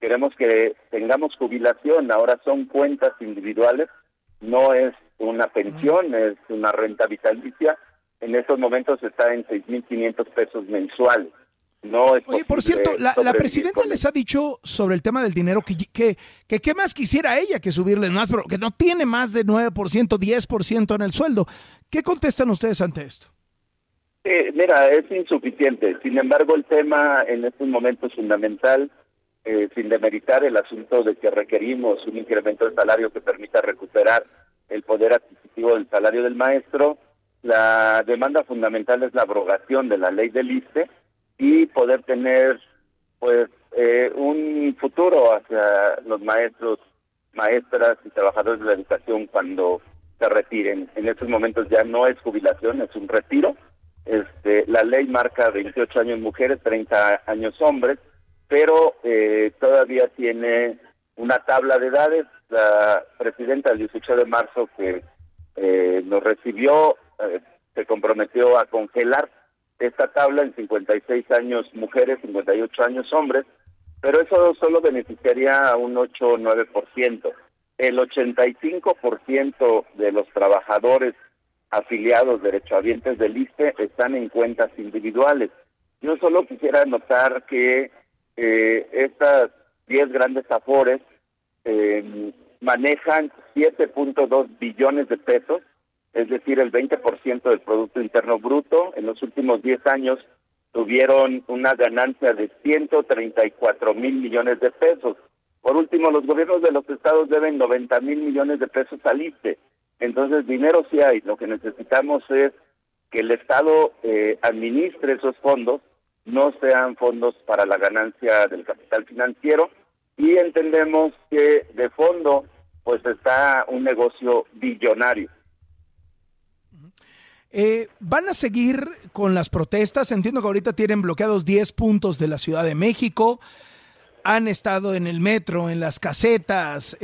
tengamos jubilación. Ahora son cuentas individuales, no es una pensión, es una renta vitalicia. En estos momentos está en 6,500 pesos mensuales. No es Oye, por cierto, la presidenta les ha dicho sobre el tema del dinero que qué más quisiera ella que subirles más, pero que no tiene más de 9%, 10% en el sueldo. ¿Qué contestan ustedes ante esto? Mira, es insuficiente. Sin embargo, el tema en estos momentos fundamental, sin demeritar el asunto de que requerimos un incremento del salario que permita recuperar el poder adquisitivo del salario del maestro, la demanda fundamental es la abrogación de la ley del ISSSTE y poder tener pues un futuro hacia los maestros, maestras y trabajadores de la educación cuando se retiren. En estos momentos ya no es jubilación, es un retiro. La ley marca 28 años mujeres, 30 años hombres, pero todavía tiene una tabla de edades. La presidenta el 18 de marzo que nos recibió se comprometió a congelar esta tabla en 56 años mujeres, 58 años hombres, pero eso solo beneficiaría a un 8 o 9%. El 85% de los trabajadores afiliados, derechohabientes del ISSSTE, están en cuentas individuales. Yo solo quisiera anotar que estas 10 grandes afores manejan 7.2 billones de pesos, es decir, el 20% del Producto Interno Bruto. En los últimos 10 años tuvieron una ganancia de 134,000 millones de pesos. Por último, los gobiernos de los estados deben 90,000 millones de pesos al ISSSTE. Entonces, dinero sí hay. Lo que necesitamos es que el Estado administre esos fondos, no sean fondos para la ganancia del capital financiero, y entendemos que de fondo pues está un negocio billonario. ¿Van a seguir con las protestas? Entiendo que ahorita tienen bloqueados 10 puntos de la Ciudad de México. Han estado en el metro, en las casetas,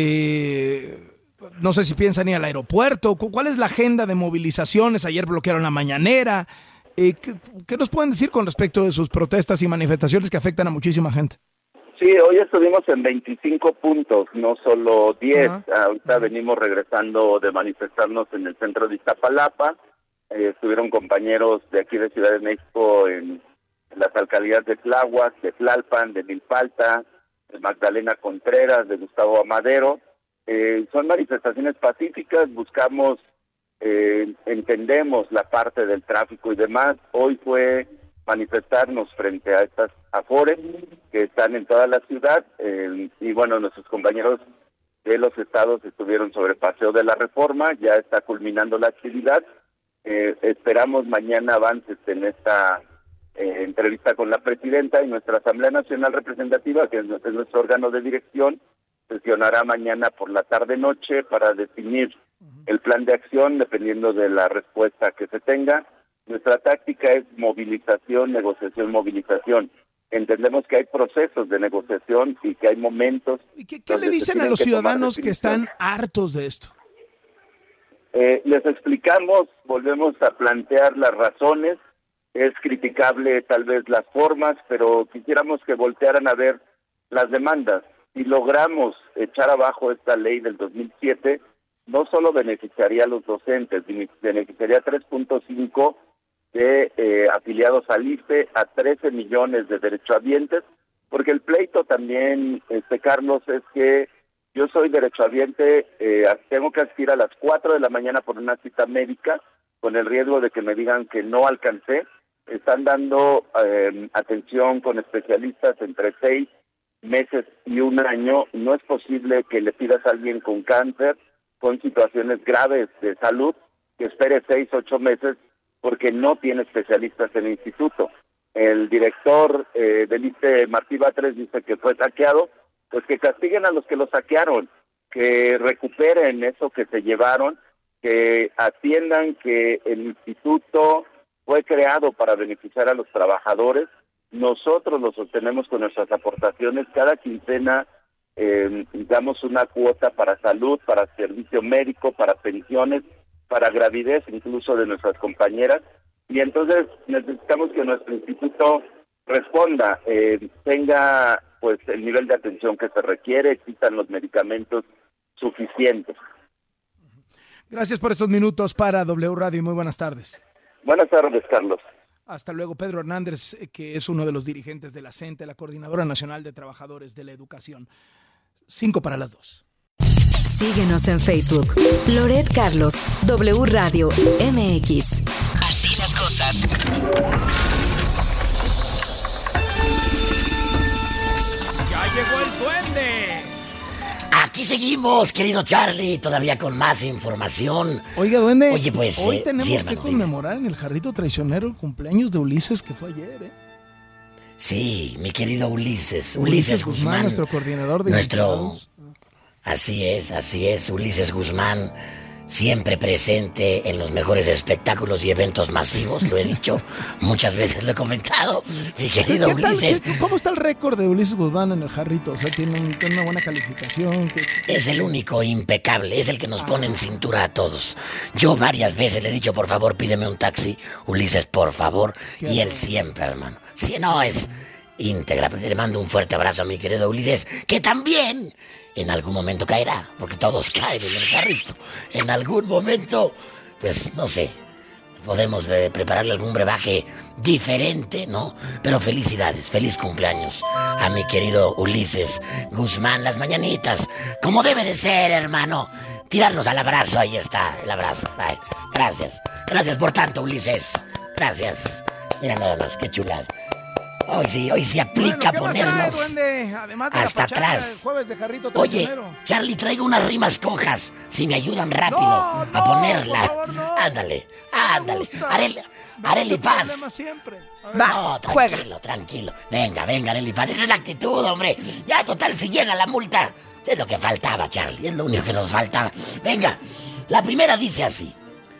no sé si piensan ir al aeropuerto. ¿Cuál es la agenda de movilizaciones? Ayer bloquearon la mañanera. ¿Qué nos pueden decir con respecto de sus protestas y manifestaciones que afectan a muchísima gente? Sí, hoy estuvimos en 25 puntos, no solo 10. Ahorita venimos regresando de manifestarnos en el centro de Iztapalapa. Estuvieron compañeros de aquí de Ciudad de México en las alcaldías de Tláhuac, de Tlalpan, de Milpalta, de Magdalena Contreras, de Gustavo Amadero. Son manifestaciones pacíficas, buscamos, entendemos la parte del tráfico y demás. Hoy fue manifestarnos frente a estas afores que están en toda la ciudad, y bueno, nuestros compañeros de los estados estuvieron sobre Paseo de la Reforma. Ya está culminando la actividad. Esperamos mañana avances en esta entrevista con la presidenta, y nuestra Asamblea Nacional Representativa, que es nuestro órgano de dirección, sesionará mañana por la tarde-noche para definir el plan de acción dependiendo de la respuesta que se tenga. Nuestra táctica es movilización, negociación, movilización. Entendemos que hay procesos de negociación y que hay momentos... ¿Y qué le dicen a los ciudadanos que están hartos de esto? Les explicamos, volvemos a plantear las razones. Es criticable tal vez las formas, pero quisiéramos que voltearan a ver las demandas. Si logramos echar abajo esta ley del 2007, no solo beneficiaría a los docentes, beneficiaría a 3.5 de afiliados al ISSSTE, a 13 millones de derechohabientes, porque el pleito también, Carlos, es que yo soy derechohabiente, tengo que asistir a las 4 de la mañana por una cita médica, con el riesgo de que me digan que no alcancé, están dando atención con especialistas entre 6 meses y 1 año. No es posible que le pidas a alguien con cáncer, con situaciones graves de salud, que espere 6, 8 meses porque no tiene especialistas en el instituto. El director del ISSSTE, Martí Batres, dice que fue saqueado, pues que castiguen a los que lo saquearon, que recuperen eso que se llevaron, que atiendan que el instituto fue creado para beneficiar a los trabajadores. Nosotros lo sostenemos con nuestras aportaciones. Cada quincena damos una cuota para salud, para servicio médico, para pensiones, para gravidez, incluso de nuestras compañeras. Y entonces necesitamos que nuestro instituto responda, tenga pues el nivel de atención que se requiere, existan los medicamentos suficientes. Gracias por estos minutos para W Radio y muy buenas tardes. Buenas tardes, Carlos. Hasta luego, Pedro Hernández, que es uno de los dirigentes de la CENTE, la Coordinadora Nacional de Trabajadores de la Educación. 2:55. Síguenos en Facebook. Loret Carlos, W Radio MX. Así las cosas. ¡Ya llegó el duende! Aquí seguimos, querido Charlie, todavía con más información. Oiga, duende, oye, pues, hoy tenemos sí, hermano, que conmemorar en el Jarrito Traicionero el cumpleaños de Ulises, que fue ayer, ¿eh? Sí, mi querido Ulises Guzmán, nuestro coordinador de invitados. Así es, Ulises Guzmán, siempre presente en los mejores espectáculos y eventos masivos, lo he dicho, muchas veces lo he comentado, mi querido Ulises. ¿Cómo está el récord de Ulises Guzmán en el Jarrito? O sea, tiene una buena calificación. Es el único impecable, es el que nos pone en cintura a todos. Yo varias veces le he dicho, por favor, pídeme un taxi, Ulises, por favor, y él siempre, hermano. Si no, es íntegra. Le mando un fuerte abrazo a mi querido Ulises, que también en algún momento caerá, porque todos caen en el Jarrito. En algún momento, pues, no sé, podemos prepararle algún brebaje diferente, ¿no? Pero felicidades, feliz cumpleaños a mi querido Ulises Guzmán. Las mañanitas, como debe de ser, hermano. Tirarnos al abrazo, ahí está, el abrazo. Ay, gracias por tanto, Ulises. Gracias. Mira nada más, qué chulada. Hoy sí aplica ponernos hasta atrás. Oye, Charlie, traigo unas rimas cojas. Si me ayudan rápido a ponerla. Por favor, no. Ándale. Arely Paz. Va, no, tranquilo. Venga, Arely Paz. Esa es la actitud, hombre. Ya, total, si llega la multa. Es lo que faltaba, Charlie. Es lo único que nos faltaba. Venga, la primera dice así.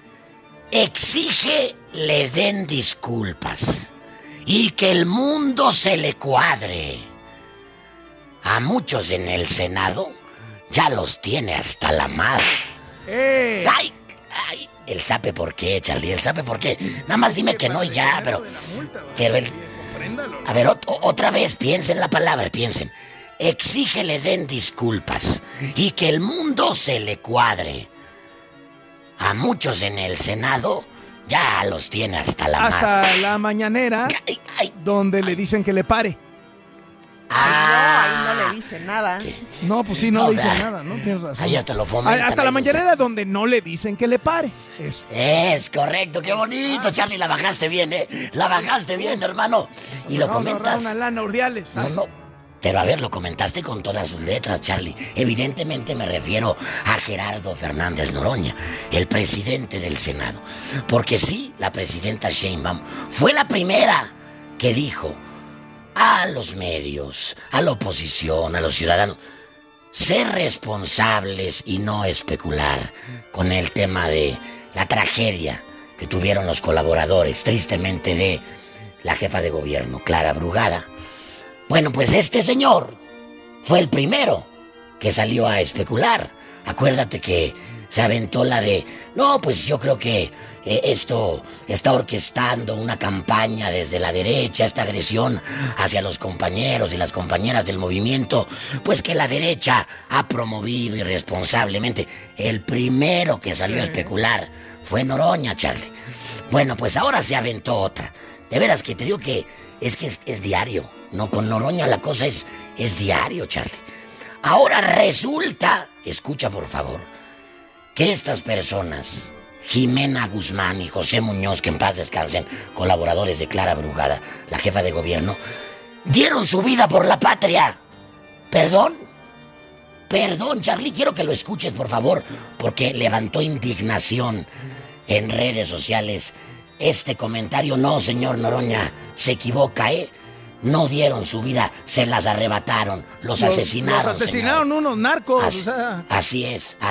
Exige le den disculpas y que el mundo se le cuadre. A muchos en el Senado ya los tiene hasta la madre. ¡Ay! ¿El sabe por qué, Charlie? ¿El sabe por qué? Nada más dime que no y ya, pero a ver, otra vez, piensen la palabra, piensen. Exige le den disculpas y que el mundo se le cuadre. A muchos en el Senado ya los tiene hasta la madre. Hasta la mañanera, donde le dicen que le pare. Ahí no le dicen nada. No, pues sí, no le dicen nada, ¿no? Tienes razón. Ahí hasta lo fomentan. Hasta la mañanera donde no le dicen que le pare. Eso. Es correcto, qué bonito, Charlie, la bajaste bien, ¿eh? La bajaste bien, hermano. Y lo comentas. Una lana, Urdiales. No. Pero a ver, lo comentaste con todas sus letras, Charlie. Evidentemente me refiero a Gerardo Fernández Noroña, el presidente del Senado. Porque sí, la presidenta Sheinbaum fue la primera que dijo a los medios, a la oposición, a los ciudadanos, ser responsables y no especular con el tema de la tragedia que tuvieron los colaboradores, tristemente, de la jefa de gobierno, Clara Brugada. Bueno, pues este señor fue el primero que salió a especular. Acuérdate que se aventó la de, no, pues yo creo que esto está orquestando una campaña desde la derecha, esta agresión hacia los compañeros y las compañeras del movimiento, pues que la derecha ha promovido irresponsablemente. El primero que salió a especular fue Noroña, Charlie. Bueno, pues ahora se aventó otra. De veras que te digo que es diario. No, con Noroña la cosa es diario, Charlie. Ahora resulta, escucha por favor, que estas personas Jimena Guzmán y José Muñoz, que en paz descansen, colaboradores de Clara Brugada, la jefa de gobierno, dieron su vida por la patria. ¿Perdón? Perdón, Charlie, quiero que lo escuches, por favor, porque levantó indignación en redes sociales este comentario. No, señor Noroña, se equivoca, ¿eh? No dieron su vida, se las arrebataron, los asesinaron. Los asesinaron, señor. Unos narcos. Así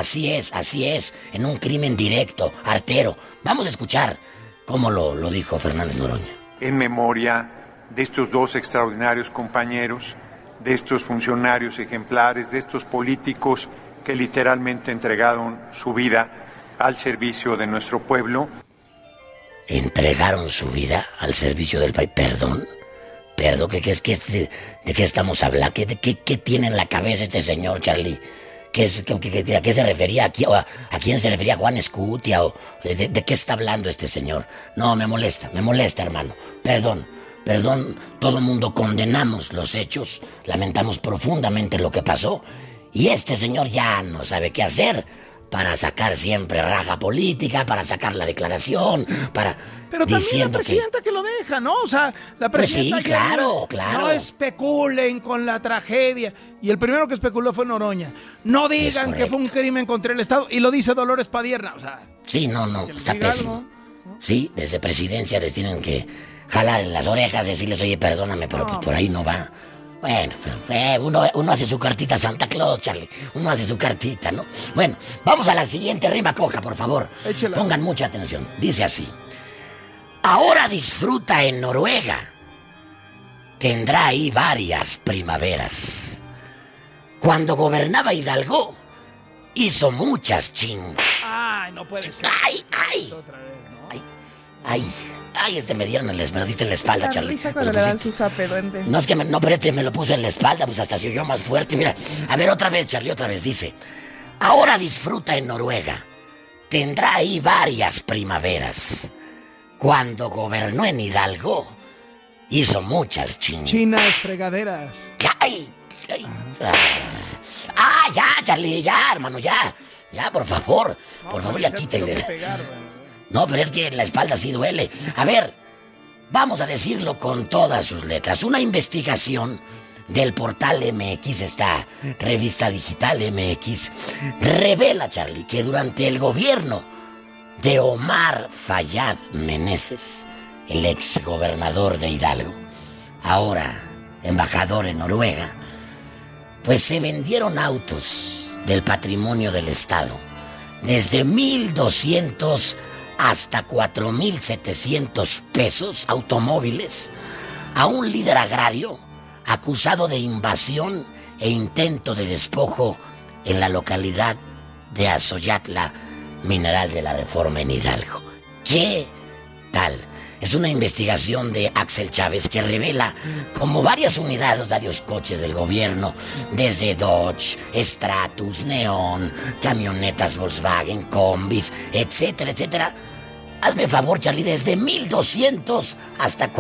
es, en un crimen directo, artero. Vamos a escuchar cómo lo dijo Fernández Noroña. En memoria de estos dos extraordinarios compañeros, de estos funcionarios ejemplares, de estos políticos que literalmente entregaron su vida al servicio de nuestro pueblo. ¿Entregaron su vida al servicio del país? ¿Perdón? ¿Perdón? ¿De qué estamos hablando? ¿Qué tiene en la cabeza este señor, Charlie? ¿A qué se refería? ¿A quién se refería? ¿Juan Escutia? ¿De qué está hablando este señor? No, me molesta, hermano. Perdón, todo el mundo condenamos los hechos, lamentamos profundamente lo que pasó, y este señor ya no sabe qué hacer para sacar siempre raja política, para sacar la declaración, Pero también la presidenta que lo deja, ¿no? O sea, la presidenta pues sí, claro. No especulen con la tragedia. Y el primero que especuló fue Noroña. No digan que fue un crimen contra el Estado. Y lo dice Dolores Padierna, o sea... Sí, no, está pésimo. ¿No? Sí, desde presidencia les tienen que jalar en las orejas, decirles, oye, perdóname, pero pues por ahí no va. Bueno, uno hace su cartita a Santa Claus, Charlie. Uno hace su cartita, ¿no? Bueno, vamos a la siguiente rima coja, por favor. Échela. Pongan mucha atención. Dice así. Ahora disfruta en Noruega. Tendrá ahí varias primaveras. Cuando gobernaba Hidalgo, hizo muchas Ay, no puede ser. Ay. Otra vez, ¿no? Ay, me dieron me diste en la espalda, la Charlie. Risa cuando le dan su zape, duende. No, es que pero me lo puso en la espalda, pues hasta se oyó más fuerte. Mira, a ver, otra vez, Charlie, otra vez. Dice, ahora disfruta en Noruega. Tendrá ahí varias primaveras. Cuando gobernó en Hidalgo, hizo muchas chinas fregaderas. ¡Ay! Ya, Charlie, ya, hermano, ya. Ya, por favor, ya quítele. No, pero es que la espalda sí duele. A ver, vamos a decirlo con todas sus letras. Una investigación del portal MX, esta revista digital MX, revela, Charlie, que durante el gobierno de Omar Fayad Meneses, el ex gobernador de Hidalgo, ahora embajador en Noruega, pues se vendieron autos del patrimonio del Estado, desde 1,200 hasta 4,700 pesos, automóviles, a un líder agrario acusado de invasión e intento de despojo en la localidad de Azoyatla, Mineral de la Reforma en Hidalgo. ¿Qué tal? Es una investigación de Axel Chávez que revela como varias unidades, varios coches del gobierno, desde Dodge, Stratus, Neon, camionetas Volkswagen, combis, etcétera, etcétera. Hazme favor, Charlie, desde 1,200 hasta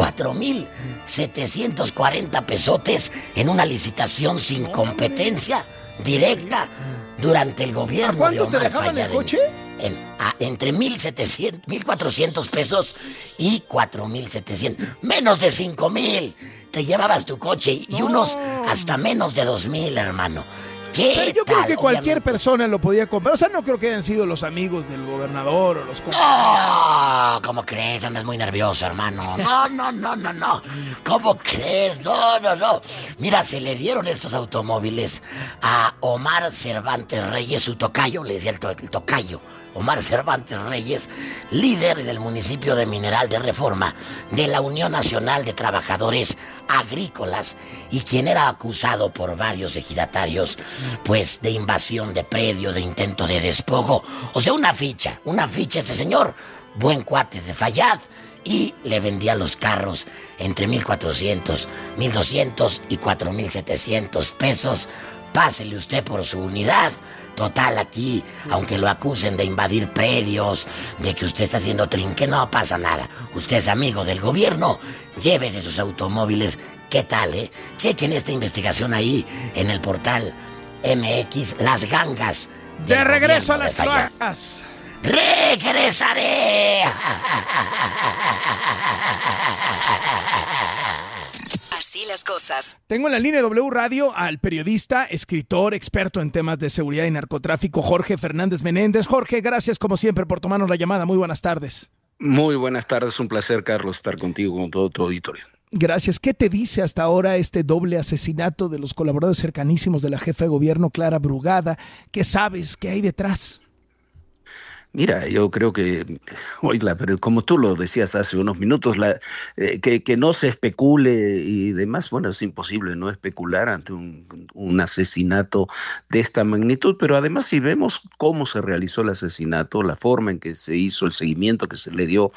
4,740 pesotes en una licitación sin competencia directa durante el gobierno de Omar Fayad. ¿Cuánto te dejaban el coche? Entre 1,400 pesos y 4,700. Menos de 5,000. Te llevabas tu coche y unos hasta menos de 2,000, hermano. Pero yo creo que cualquier persona lo podía comprar. O sea, no creo que hayan sido los amigos del gobernador o los... No, ¿cómo crees? Andas muy nervioso, hermano. No. ¿Cómo crees? No. Mira, se le dieron estos automóviles a Omar Cervantes Reyes, su tocayo, le decía el tocayo. Omar Cervantes Reyes, líder en el municipio de Mineral de Reforma de la Unión Nacional de Trabajadores Agrícolas, y quien era acusado por varios ejidatarios, pues, de invasión de predio, de intento de despojo. O sea, una ficha este señor, buen cuate de Fayad, y le vendía los carros entre 1,400, 1,200 y 4,700 pesos. Pásele usted por su unidad. Total, aquí, aunque lo acusen de invadir predios, de que usted está haciendo trinque, no pasa nada. Usted es amigo del gobierno, llévese sus automóviles. ¿Qué tal, Chequen esta investigación ahí, en el portal MX, las gangas. De regreso a las cloacas. regresaré. Así las cosas. Tengo en la línea de W Radio al periodista, escritor, experto en temas de seguridad y narcotráfico, Jorge Fernández Menéndez. Jorge, gracias como siempre por tomarnos la llamada. Muy buenas tardes. Muy buenas tardes, un placer, Carlos, estar contigo con todo tu auditorio. Gracias. ¿Qué te dice hasta ahora este doble asesinato de los colaboradores cercanísimos de la jefa de gobierno, Clara Brugada? ¿Qué sabes? ¿Qué hay detrás? Mira, yo creo que, pero como tú lo decías hace unos minutos, que no se especule y demás, bueno, es imposible no especular ante un asesinato de esta magnitud, pero además si vemos cómo se realizó el asesinato, la forma en que se hizo, el seguimiento que se le dio,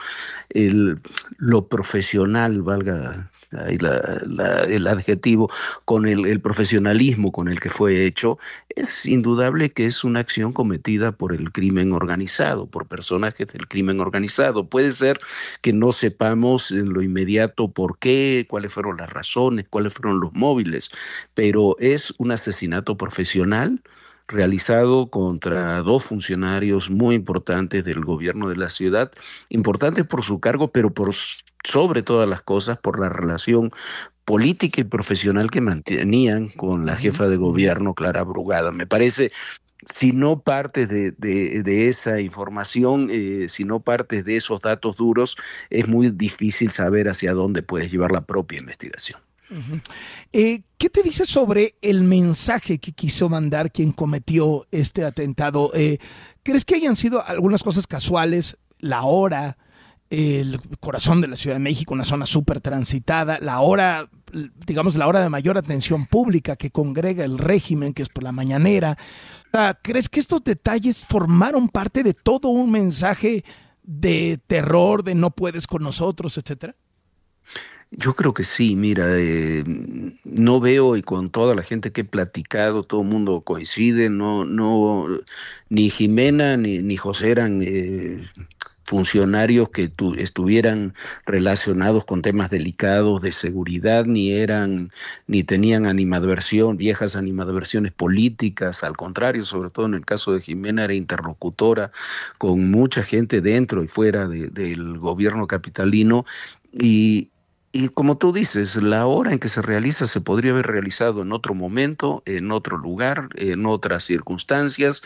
lo profesional, valga ahí el adjetivo, con el profesionalismo con el que fue hecho, es indudable que es una acción cometida por el crimen organizado, por personajes del crimen organizado. Puede ser que no sepamos en lo inmediato por qué, cuáles fueron las razones, cuáles fueron los móviles, pero es un asesinato profesional realizado contra dos funcionarios muy importantes del gobierno de la ciudad, importantes por su cargo, pero sobre todas las cosas por la relación política y profesional que mantenían con la jefa de gobierno, Clara Brugada. Me parece, si no partes de esa información, si no partes de esos datos duros, es muy difícil saber hacia dónde puedes llevar la propia investigación. Uh-huh. ¿Qué te dice sobre el mensaje que quiso mandar quien cometió este atentado? ¿Crees que hayan sido algunas cosas casuales? La hora, el corazón de la Ciudad de México, una zona súper transitada, la hora, digamos, la hora de mayor atención pública que congrega el régimen, que es por la mañanera. ¿Crees que estos detalles formaron parte de todo un mensaje de terror, de no puedes con nosotros, etcétera? Yo creo que sí, mira, no veo, y con toda la gente que he platicado, todo el mundo coincide, ni Jimena ni José eran funcionarios que estuvieran relacionados con temas delicados de seguridad, ni tenían viejas animadversiones políticas. Al contrario, sobre todo en el caso de Jimena, era interlocutora con mucha gente dentro y fuera del gobierno capitalino. Y como tú dices, la hora en que se realiza se podría haber realizado en otro momento, en otro lugar, en otras circunstancias.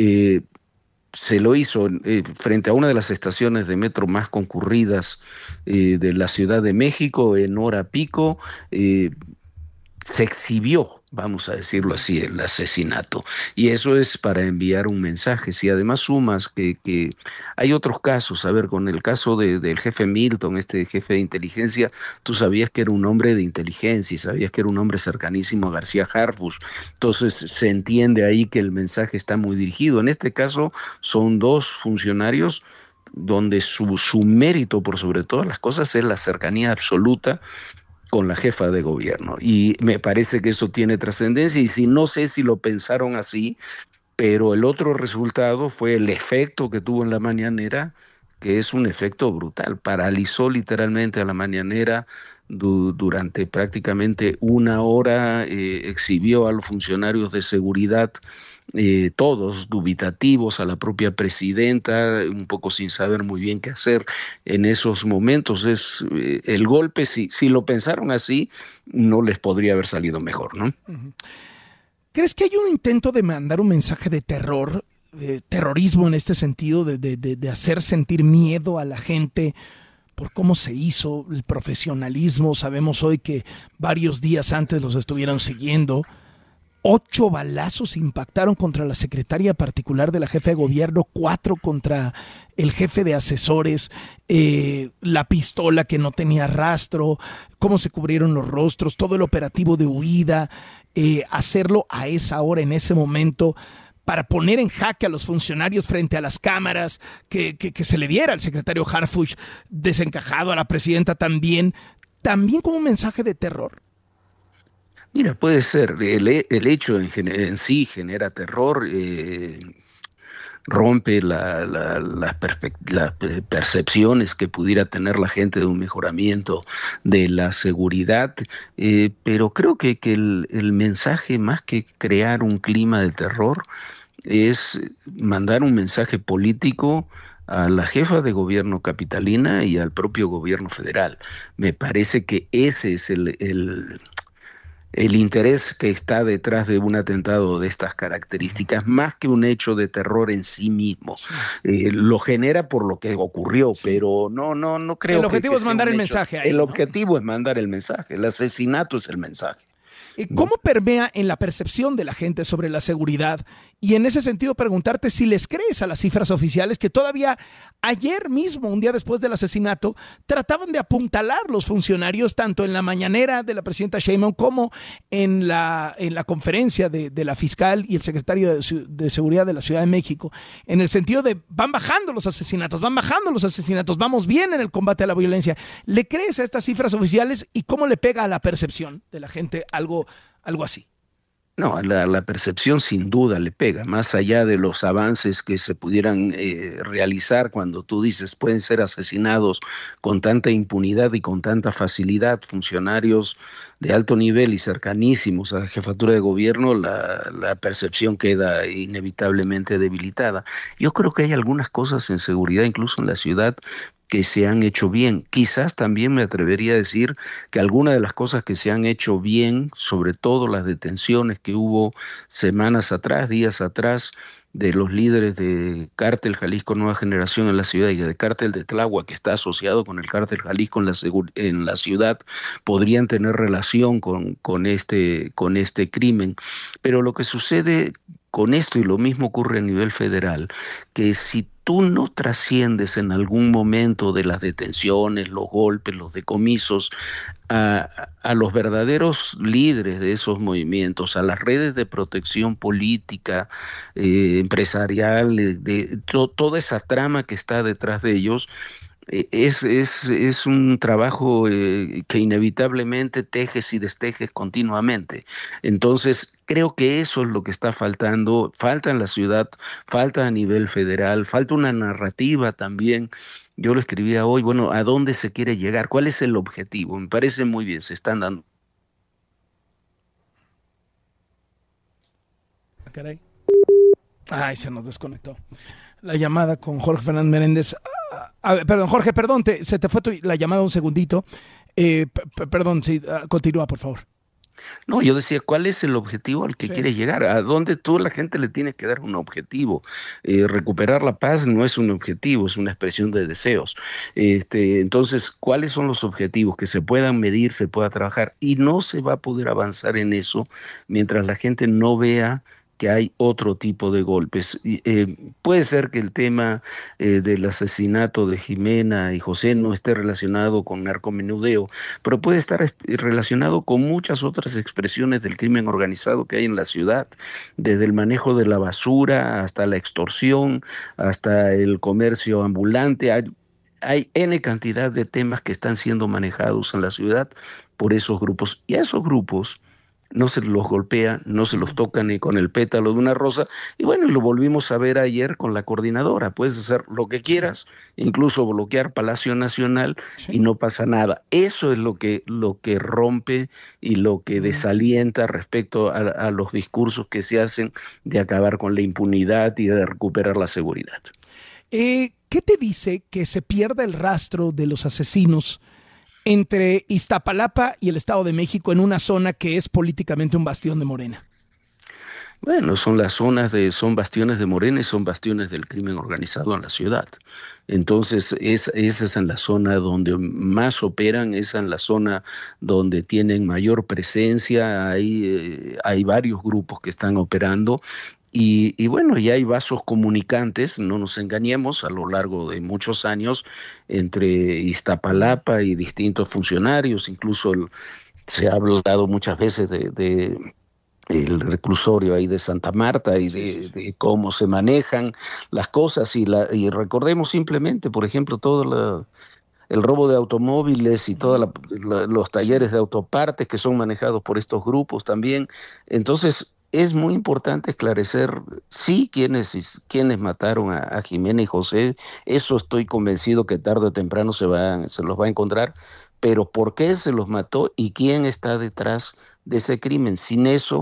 Se lo hizo frente a una de las estaciones de metro más concurridas de la Ciudad de México, en hora pico. Se exhibió, vamos a decirlo así, el asesinato. Y eso es para enviar un mensaje. Si además sumas que hay otros casos, a ver, con el caso del jefe Milton, este jefe de inteligencia, tú sabías que era un hombre de inteligencia y sabías que era un hombre cercanísimo a García Harfuch. Entonces se entiende ahí que el mensaje está muy dirigido. En este caso son dos funcionarios donde su mérito, por sobre todas las cosas, es la cercanía absoluta con la jefa de gobierno, y me parece que eso tiene trascendencia, y no sé si lo pensaron así, pero el otro resultado fue el efecto que tuvo en la mañanera, que es un efecto brutal. Paralizó literalmente a la mañanera durante prácticamente una hora, exhibió a los funcionarios de seguridad, todos dubitativos, a la propia presidenta, un poco sin saber muy bien qué hacer en esos momentos. El golpe, si lo pensaron así, no les podría haber salido mejor, ¿no? ¿Crees que hay un intento de mandar un mensaje de terror, terrorismo en este sentido, de hacer sentir miedo a la gente por cómo se hizo, el profesionalismo? Sabemos hoy que varios días antes los estuvieron siguiendo. 8 balazos impactaron contra la secretaria particular de la jefa de gobierno, 4 contra el jefe de asesores, la pistola que no tenía rastro, cómo se cubrieron los rostros, todo el operativo de huida, hacerlo a esa hora, en ese momento, para poner en jaque a los funcionarios frente a las cámaras, que se le diera al secretario Harfuch desencajado, a la presidenta también como un mensaje de terror. Mira, puede ser. El hecho en sí genera terror, rompe las percepciones que pudiera tener la gente de un mejoramiento de la seguridad, pero creo que el mensaje, más que crear un clima de terror, es mandar un mensaje político a la jefa de gobierno capitalina y al propio gobierno federal. Me parece que ese es el interés que está detrás de un atentado de estas características, más que un hecho de terror en sí mismo. Lo genera por lo que ocurrió, pero no creo que... El objetivo es mandar el mensaje ahí, El ¿no? objetivo es mandar el mensaje, el asesinato es el mensaje. ¿Cómo permea en la percepción de la gente sobre la seguridad? Y en ese sentido preguntarte si les crees a las cifras oficiales que todavía ayer mismo, un día después del asesinato, trataban de apuntalar los funcionarios tanto en la mañanera de la presidenta Sheinbaum como en la conferencia de la fiscal y el secretario de Seguridad de la Ciudad de México, en el sentido de van bajando los asesinatos, vamos bien en el combate a la violencia. ¿Le crees a estas cifras oficiales y cómo le pega a la percepción de la gente algo así? No, la percepción sin duda le pega, más allá de los avances que se pudieran realizar cuando tú dices pueden ser asesinados con tanta impunidad y con tanta facilidad funcionarios de alto nivel y cercanísimos a la jefatura de gobierno, la percepción queda inevitablemente debilitada. Yo creo que hay algunas cosas en seguridad, incluso en la ciudad, que se han hecho bien. Quizás también me atrevería a decir que algunas de las cosas que se han hecho bien, sobre todo las detenciones que hubo semanas atrás, días atrás, de los líderes de Cártel Jalisco Nueva Generación en la ciudad y de Cártel de Tláhuac, que está asociado con el Cártel Jalisco en la ciudad, podrían tener relación con este crimen. Pero lo que sucede con esto, y lo mismo ocurre a nivel federal, que si tú no trasciendes en algún momento de las detenciones, los golpes, los decomisos, a los verdaderos líderes de esos movimientos, a las redes de protección política, empresarial, de toda esa trama que está detrás de ellos, es un trabajo que inevitablemente tejes y destejes continuamente. Entonces, creo que eso es lo que está faltando. Falta en la ciudad, falta a nivel federal, falta una narrativa también. Yo lo escribía hoy, bueno, ¿a dónde se quiere llegar? ¿Cuál es el objetivo? Me parece muy bien, se están dando. Caray. Ay, se nos desconectó la llamada con Jorge Fernández Meréndez. Perdón, Jorge, perdón, se te fue la llamada un segundito. Perdón, sí, continúa, por favor. No, yo decía, ¿cuál es el objetivo al que quiere llegar? ¿A dónde tú la gente le tienes que dar un objetivo? Recuperar la paz no es un objetivo, es una expresión de deseos. Entonces, ¿cuáles son los objetivos? Que se puedan medir, se pueda trabajar. Y no se va a poder avanzar en eso mientras la gente no vea que hay otro tipo de golpes. Puede ser que el tema del asesinato de Jimena y José no esté relacionado con narcomenudeo, pero puede estar relacionado con muchas otras expresiones del crimen organizado que hay en la ciudad, desde el manejo de la basura hasta la extorsión, hasta el comercio ambulante. Hay N cantidad de temas que están siendo manejados en la ciudad por esos grupos, y a esos grupos no se los golpea, no se los toca ni con el pétalo de una rosa. Y bueno, lo volvimos a ver ayer con la coordinadora. Puedes hacer lo que quieras, incluso bloquear Palacio Nacional, y no pasa nada. Eso es lo que rompe y lo que desalienta respecto a los discursos que se hacen de acabar con la impunidad y de recuperar la seguridad. ¿Qué te dice que se pierda el rastro de los asesinos entre Iztapalapa y el Estado de México en una zona que es políticamente un bastión de Morena? Bueno, son bastiones de Morena y son bastiones del crimen organizado en la ciudad. Entonces, esa es en la zona donde más operan, esa en la zona donde tienen mayor presencia. Hay varios grupos que están operando. Y bueno, ya hay vasos comunicantes, no nos engañemos, a lo largo de muchos años entre Iztapalapa y distintos funcionarios. Incluso se ha hablado muchas veces de el reclusorio ahí de Santa Marta y de cómo se manejan las cosas, y recordemos simplemente, por ejemplo, todo el robo de automóviles y todos los talleres de autopartes que son manejados por estos grupos también. Entonces, es muy importante esclarecer, sí, quiénes mataron a Jimena y José. Eso estoy convencido que tarde o temprano se los va a encontrar, pero ¿por qué se los mató y quién está detrás de ese crimen? Sin eso,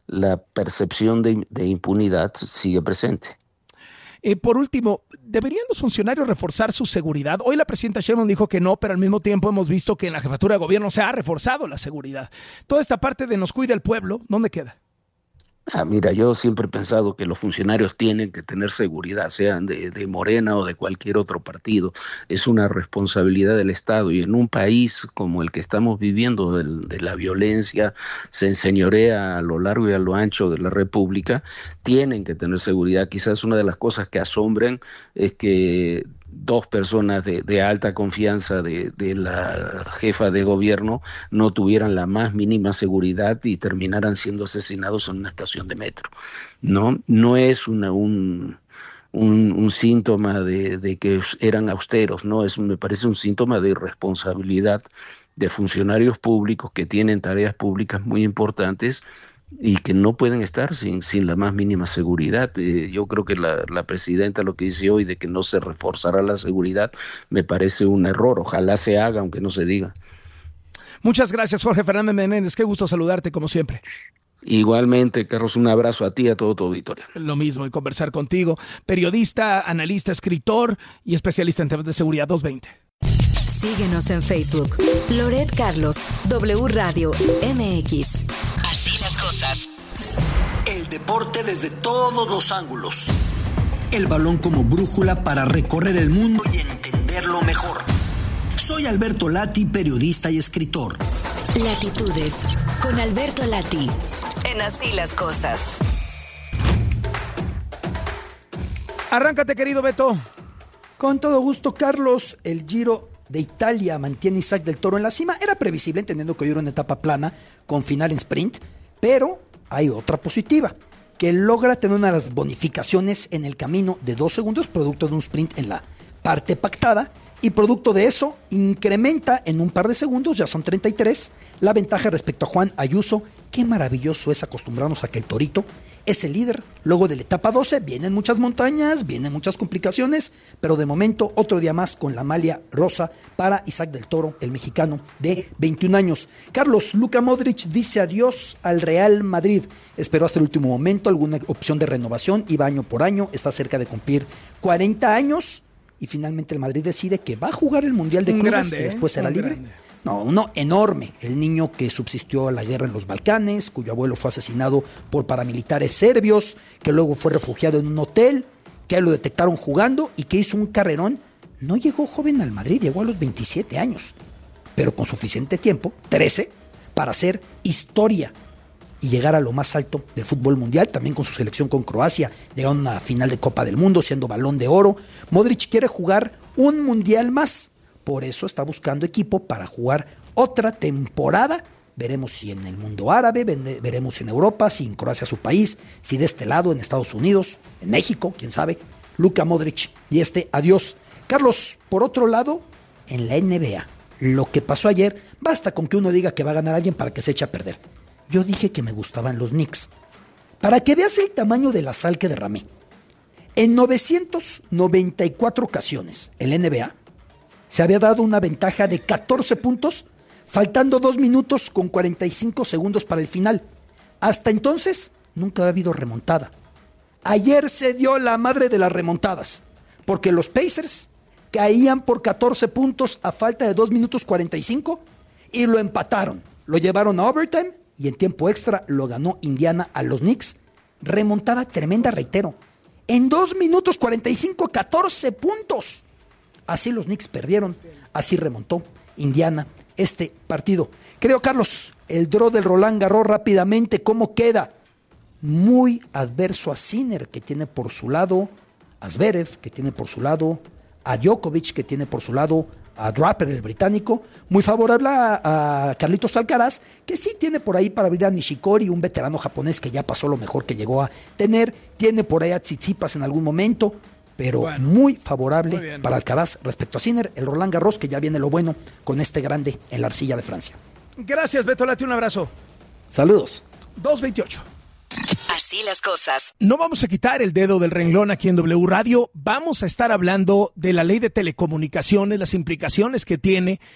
la percepción de impunidad sigue presente. Por último, ¿deberían los funcionarios reforzar su seguridad? Hoy la presidenta Sheinbaum dijo que no, pero al mismo tiempo hemos visto que en la jefatura de gobierno se ha reforzado la seguridad. Toda esta parte de nos cuida el pueblo, ¿dónde queda? Mira, yo siempre he pensado que los funcionarios tienen que tener seguridad, sean de Morena o de cualquier otro partido. Es una responsabilidad del Estado, y en un país como el que estamos viviendo, de la violencia, se enseñorea a lo largo y a lo ancho de la República, tienen que tener seguridad. Quizás una de las cosas que asombran es que dos personas de alta confianza de la jefa de gobierno no tuvieran la más mínima seguridad y terminaran siendo asesinados en una estación de metro. No es un síntoma de que eran austeros, no, me parece un síntoma de irresponsabilidad de funcionarios públicos que tienen tareas públicas muy importantes y que no pueden estar sin la más mínima seguridad. Yo creo que la presidenta lo que dice hoy de que no se reforzará la seguridad me parece un error. Ojalá se haga, aunque no se diga. Muchas gracias, Jorge Fernández Menéndez. Qué gusto saludarte, como siempre. Igualmente, Carlos, un abrazo a ti y a todo tu auditorio. Lo mismo, y conversar contigo. Periodista, analista, escritor y especialista en temas de seguridad. 220. Síguenos en Facebook. Loret Carlos, W Radio MX. Así las cosas. El deporte desde todos los ángulos. El balón como brújula para recorrer el mundo y entenderlo mejor. Soy Alberto Lati, periodista y escritor. Latitudes, con Alberto Lati. En Así las cosas. Arráncate, querido Beto. Con todo gusto, Carlos. El Giro de Italia mantiene Isaac del Toro en la cima. Era previsible, entendiendo que hoy era una etapa plana con final en sprint, pero hay otra positiva, que logra tener una de las bonificaciones en el camino de 2 segundos, producto de un sprint en la parte pactada, y producto de eso incrementa en un par de segundos, ya son 33, la ventaja respecto a Juan Ayuso. Qué maravilloso es acostumbrarnos a que el Torito es el líder. Luego de la etapa 12 vienen muchas montañas, vienen muchas complicaciones, pero de momento otro día más con la malia rosa para Isaac del Toro, el mexicano de 21 años. Carlos, Luka Modric dice adiós al Real Madrid. Esperó hasta el último momento alguna opción de renovación, iba año por año, está cerca de cumplir 40 años y finalmente el Madrid decide que va a jugar el Mundial de Clubes y después será libre. Grande. No, uno enorme, el niño que subsistió a la guerra en los Balcanes, cuyo abuelo fue asesinado por paramilitares serbios, que luego fue refugiado en un hotel, que lo detectaron jugando y que hizo un carrerón. No llegó joven al Madrid, llegó a los 27 años, pero con suficiente tiempo, 13, para hacer historia y llegar a lo más alto del fútbol mundial, también con su selección con Croacia, llegaron a una final de Copa del Mundo siendo Balón de Oro. Modric quiere jugar un mundial más, por eso está buscando equipo para jugar otra temporada. Veremos si en el mundo árabe, veremos si en Europa, si en Croacia su país, si de este lado en Estados Unidos, en México, quién sabe. Luka Modric y adiós. Carlos, por otro lado, en la NBA, lo que pasó ayer, basta con que uno diga que va a ganar alguien para que se eche a perder. Yo dije que me gustaban los Knicks. Para que veas el tamaño de la sal que derramé. En 994 ocasiones, en la NBA, se había dado una ventaja de 14 puntos, faltando 2 minutos con 45 segundos para el final. Hasta entonces, nunca había habido remontada. Ayer se dio la madre de las remontadas, porque los Pacers caían por 14 puntos a falta de 2 minutos 45 y lo empataron. Lo llevaron a overtime y en tiempo extra lo ganó Indiana a los Knicks. Remontada tremenda, reitero. En 2 minutos 45, 14 puntos. Así los Knicks perdieron, así remontó Indiana este partido. Creo, Carlos, el draw del Roland Garros rápidamente, ¿cómo queda? Muy adverso a Sinner, que tiene por su lado a Zverev, que tiene por su lado a Djokovic, que tiene por su lado a Draper, el británico. Muy favorable a Carlitos Alcaraz, que sí tiene por ahí para abrir a Nishikori, un veterano japonés que ya pasó lo mejor que llegó a tener. Tiene por ahí a Tsitsipas en algún momento, pero bueno, muy favorable para Alcaraz respecto a Sinner. El Roland Garros, que ya viene lo bueno con este grande en la arcilla de Francia. Gracias, Beto Lati, un abrazo. Saludos. 2:28. Así las cosas. No vamos a quitar el dedo del renglón aquí en W Radio. Vamos a estar hablando de la ley de telecomunicaciones, las implicaciones que tiene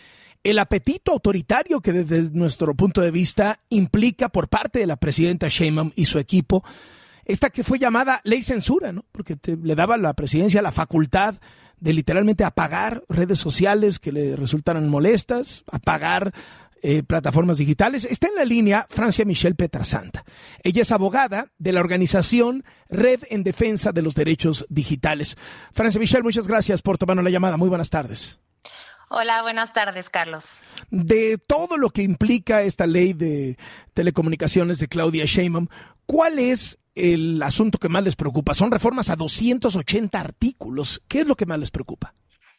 el apetito autoritario que desde nuestro punto de vista implica por parte de la presidenta Sheinbaum y su equipo esta que fue llamada ley censura, ¿no? Porque le daba a la presidencia la facultad de literalmente apagar redes sociales que le resultaran molestas, apagar plataformas digitales. Está en la línea Francia Michelle Petrasanta. Ella es abogada de la organización Red en Defensa de los Derechos Digitales. Francia Michelle, muchas gracias por tomarnos la llamada. Muy buenas tardes. Hola, buenas tardes, Carlos. De todo lo que implica esta ley de telecomunicaciones de Claudia Sheinbaum, ¿cuál es el asunto que más les preocupa? Son reformas a 280 artículos. ¿Qué es lo que más les preocupa?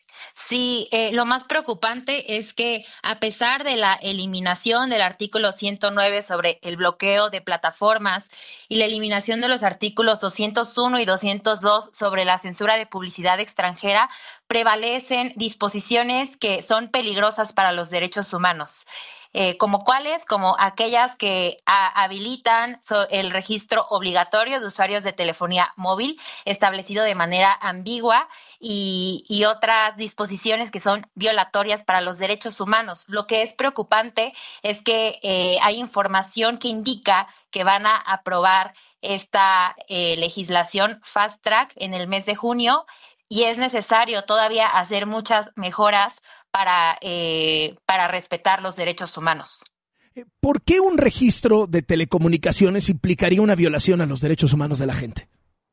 Sí, lo más preocupante es que a pesar de la eliminación del artículo 109 sobre el bloqueo de plataformas y la eliminación de los artículos 201 y 202 sobre la censura de publicidad extranjera, prevalecen disposiciones que son peligrosas para los derechos humanos. ¿Como cuáles? Como aquellas que habilitan el registro obligatorio de usuarios de telefonía móvil establecido de manera ambigua y otras disposiciones que son violatorias para los derechos humanos. Lo que es preocupante es que hay información que indica que van a aprobar esta legislación Fast Track en el mes de junio y es necesario todavía hacer muchas mejoras para respetar los derechos humanos. ¿Por qué un registro de telecomunicaciones implicaría una violación a los derechos humanos de la gente?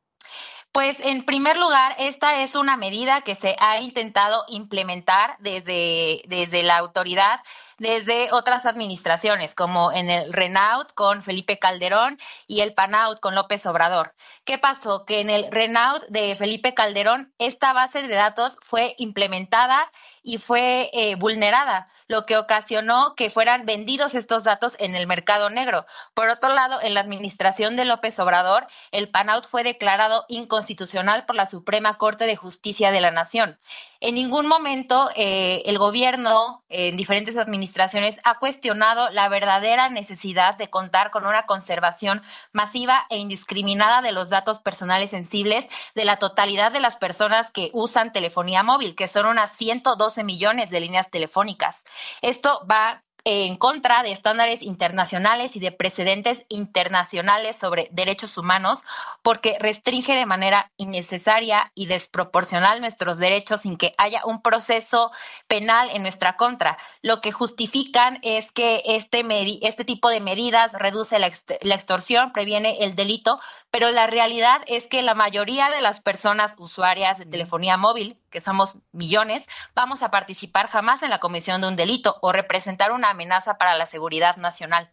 Pues en primer lugar, esta es una medida que se ha intentado implementar desde la autoridad, desde otras administraciones, como en el RENAUT con Felipe Calderón y el PANAUT con López Obrador. ¿Qué pasó? Que en el RENAUT de Felipe Calderón, esta base de datos fue implementada y fue vulnerada, lo que ocasionó que fueran vendidos estos datos en el mercado negro. Por otro lado, en la administración de López Obrador, el PANAUT fue declarado inconstitucional por la Suprema Corte de Justicia de la Nación. En ningún momento el gobierno, en diferentes administraciones, ha cuestionado la verdadera necesidad de contar con una conservación masiva e indiscriminada de los datos personales sensibles de la totalidad de las personas que usan telefonía móvil, que son unas 112 millones de líneas telefónicas. Esto va en contra de estándares internacionales y de precedentes internacionales sobre derechos humanos porque restringe de manera innecesaria y desproporcional nuestros derechos sin que haya un proceso penal en nuestra contra. Lo que justifican es que este tipo de medidas reduce la extorsión, previene el delito, pero la realidad es que la mayoría de las personas usuarias de telefonía móvil, que somos millones, vamos a participar jamás en la comisión de un delito o representar una amenaza para la seguridad nacional.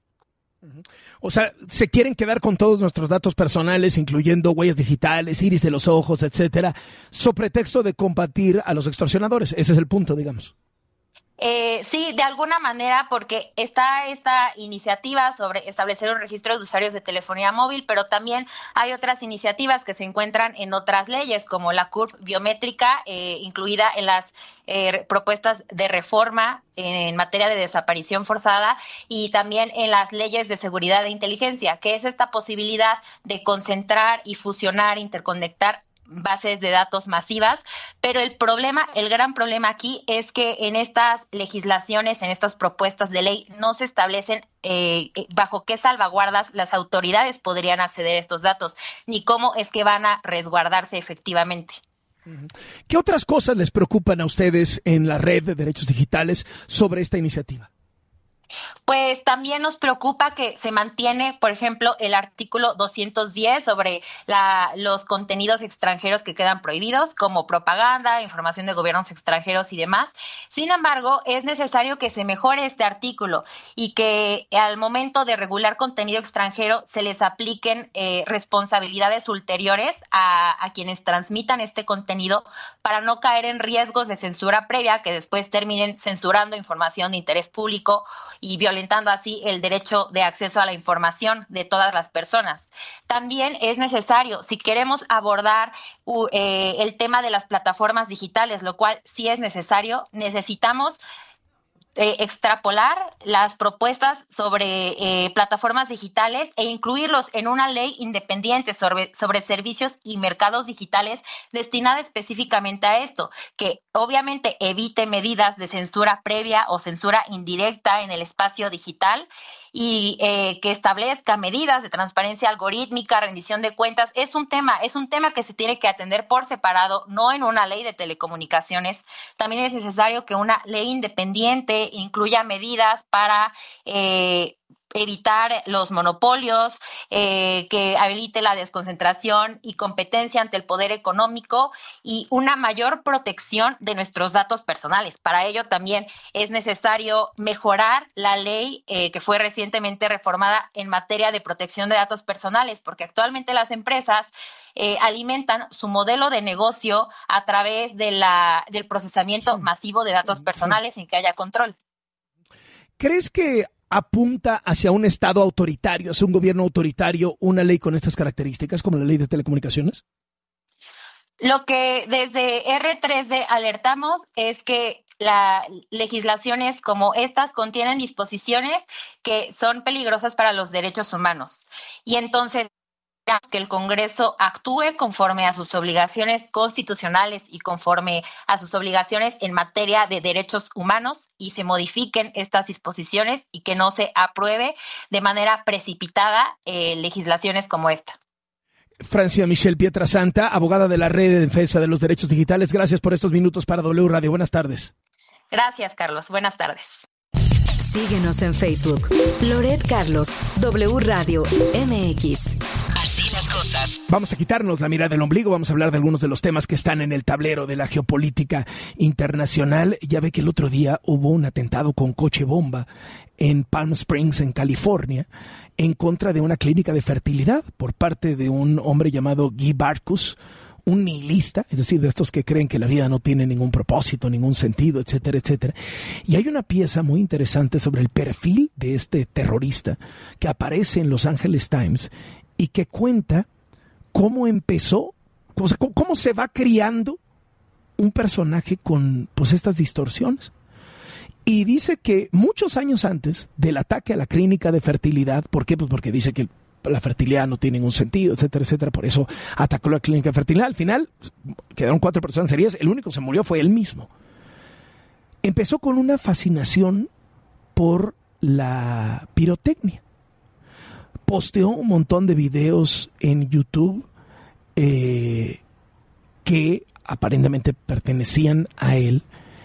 O sea, se quieren quedar con todos nuestros datos personales, incluyendo huellas digitales, iris de los ojos, etcétera, so pretexto de combatir a los extorsionadores. Ese es el punto, digamos. Sí, de alguna manera, porque está esta iniciativa sobre establecer un registro de usuarios de telefonía móvil, pero también hay otras iniciativas que se encuentran en otras leyes, como la CURP biométrica, incluida en las propuestas de reforma en materia de desaparición forzada y también en las leyes de seguridad e inteligencia, que es esta posibilidad de concentrar y fusionar, interconectar bases de datos masivas, pero el gran problema aquí es que en estas legislaciones, en estas propuestas de ley, no se establecen bajo qué salvaguardas las autoridades podrían acceder a estos datos, ni cómo es que van a resguardarse efectivamente. ¿Qué otras cosas les preocupan a ustedes en la Red de Derechos Digitales sobre esta iniciativa? Pues también nos preocupa que se mantiene, por ejemplo, el artículo 210 sobre los contenidos extranjeros que quedan prohibidos, como propaganda, información de gobiernos extranjeros y demás. Sin embargo, es necesario que se mejore este artículo y que al momento de regular contenido extranjero se les apliquen responsabilidades ulteriores a quienes transmitan este contenido para no caer en riesgos de censura previa que después terminen censurando información de interés público y violentando así el derecho de acceso a la información de todas las personas. También es necesario, si queremos abordar el tema de las plataformas digitales, lo cual sí es necesario, necesitamos extrapolar las propuestas sobre plataformas digitales e incluirlos en una ley independiente sobre servicios y mercados digitales destinada específicamente a esto, que obviamente evite medidas de censura previa o censura indirecta en el espacio digital y que establezca medidas de transparencia algorítmica, rendición de cuentas. Es un tema que se tiene que atender por separado, no en una ley de telecomunicaciones. También es necesario que una ley independiente incluya medidas para evitar los monopolios, que habilite la desconcentración y competencia ante el poder económico y una mayor protección de nuestros datos personales. Para ello también es necesario mejorar la ley que fue recientemente reformada en materia de protección de datos personales, porque actualmente las empresas alimentan su modelo de negocio a través del procesamiento masivo de datos personales sin que haya control. ¿Crees que apunta hacia un Estado autoritario, hacia un gobierno autoritario, una ley con estas características, como la ley de telecomunicaciones? Lo que desde R3D alertamos es que las legislaciones como estas contienen disposiciones que son peligrosas para los derechos humanos. Y entonces que el Congreso actúe conforme a sus obligaciones constitucionales y conforme a sus obligaciones en materia de derechos humanos y se modifiquen estas disposiciones y que no se apruebe de manera precipitada legislaciones como esta. Francia Michelle Pietrasanta, abogada de la Red de Defensa de los Derechos Digitales, gracias por estos minutos para W Radio. Buenas tardes. Gracias, Carlos. Buenas tardes. Síguenos en Facebook. Loret Carlos, W Radio MX. Así las cosas. Vamos a quitarnos la mirada del ombligo, vamos a hablar de algunos de los temas que están en el tablero de la geopolítica internacional. Ya ve que el otro día hubo un atentado con coche bomba en Palm Springs, en California, en contra de una clínica de fertilidad por parte de un hombre llamado Guy Barkus, un nihilista, es decir, de estos que creen que la vida no tiene ningún propósito, ningún sentido, etcétera, etcétera. Y hay una pieza muy interesante sobre el perfil de este terrorista que aparece en Los Angeles Times y que cuenta cómo empezó, cómo se va criando un personaje con pues estas distorsiones. Y dice que muchos años antes del ataque a la clínica de fertilidad, ¿por qué? Pues porque dice que la fertilidad no tiene ningún sentido, etcétera, etcétera. Por eso atacó la clínica de fertilidad. Al final quedaron 4 personas heridas. El único que se murió fue él mismo. Empezó con una fascinación por la pirotecnia. Posteó un montón de videos en YouTube que aparentemente pertenecían a él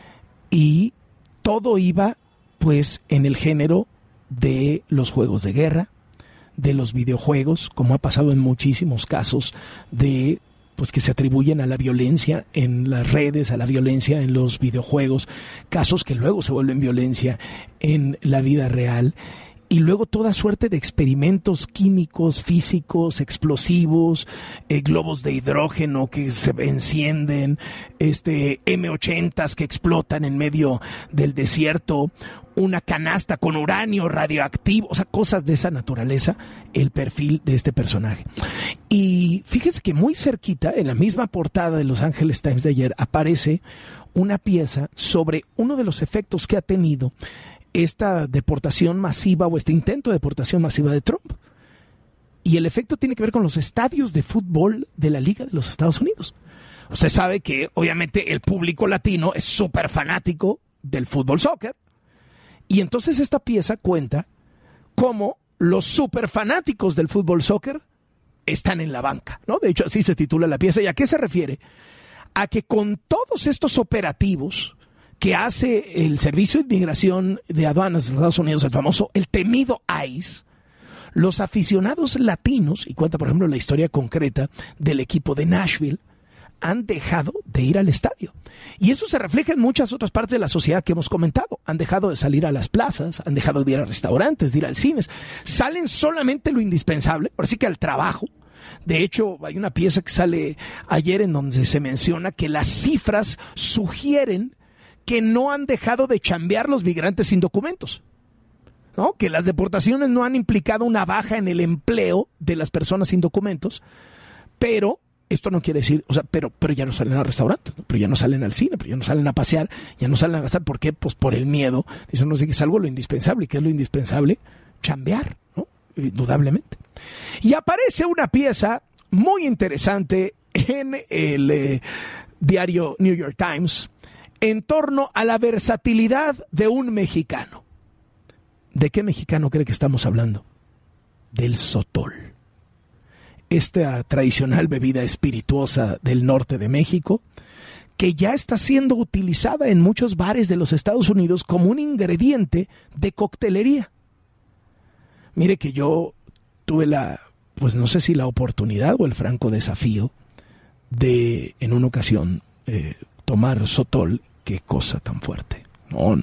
y todo iba pues en el género de los juegos de guerra, de los videojuegos, como ha pasado en muchísimos casos de pues que se atribuyen a la violencia en las redes, a la violencia en los videojuegos, casos que luego se vuelven violencia en la vida real, y luego toda suerte de experimentos químicos, físicos, explosivos, globos de hidrógeno que se encienden, M80s que explotan en medio del desierto, una canasta con uranio radioactivo, o sea, cosas de esa naturaleza, el perfil de este personaje. Y fíjese que muy cerquita, en la misma portada de Los Angeles Times de ayer, aparece una pieza sobre uno de los efectos que ha tenido esta deportación masiva o este intento de deportación masiva de Trump. Y el efecto tiene que ver con los estadios de fútbol de la Liga de los Estados Unidos. Usted sabe que obviamente el público latino es súper fanático del fútbol soccer. Y entonces esta pieza cuenta cómo los súper fanáticos del fútbol soccer están en la banca, ¿no? De hecho, así se titula la pieza. ¿Y a qué se refiere? A que con todos estos operativos que hace el Servicio de Inmigración de Aduanas de los Estados Unidos, el famoso, el temido ICE, los aficionados latinos, y cuenta por ejemplo la historia concreta del equipo de Nashville, han dejado de ir al estadio. Y eso se refleja en muchas otras partes de la sociedad que hemos comentado. Han dejado de salir a las plazas, han dejado de ir a restaurantes, de ir al cine. Salen solamente lo indispensable, por así que al trabajo. De hecho, hay una pieza que sale ayer en donde se menciona que las cifras sugieren que no han dejado de chambear los migrantes sin documentos, ¿no? Que las deportaciones no han implicado una baja en el empleo de las personas sin documentos, pero esto no quiere decir, o sea, pero ya no salen a restaurantes, ¿no? Pero ya no salen al cine, pero ya no salen a pasear, ya no salen a gastar. ¿Por qué? Pues por el miedo. Dicen, no sé, que es algo lo indispensable. ¿Qué es lo indispensable? Chambear, ¿no? Indudablemente. Y aparece una pieza muy interesante en el diario New York Times en torno a la versatilidad de un mexicano. ¿De qué mexicano cree que estamos hablando? Del sotol. Esta tradicional bebida espirituosa del norte de México, que ya está siendo utilizada en muchos bares de los Estados Unidos como un ingrediente de coctelería. Mire que yo tuve pues no sé si la oportunidad o el franco desafío de, en una ocasión, tomar sotol. Qué cosa tan fuerte. No.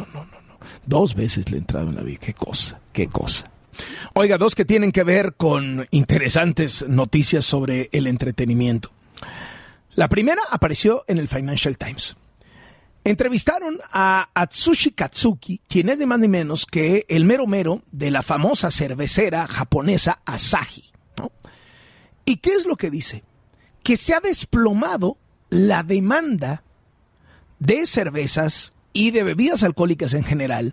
2 veces le he entrado en la vida. Qué cosa. Oiga, 2 que tienen que ver con interesantes noticias sobre el entretenimiento. La primera apareció en el Financial Times. Entrevistaron a Atsushi Katsuki, quien es ni más ni menos que el mero mero de la famosa cervecera japonesa Asahi, ¿no? ¿Y qué es lo que dice? Que se ha desplomado la demanda de cervezas y de bebidas alcohólicas en general.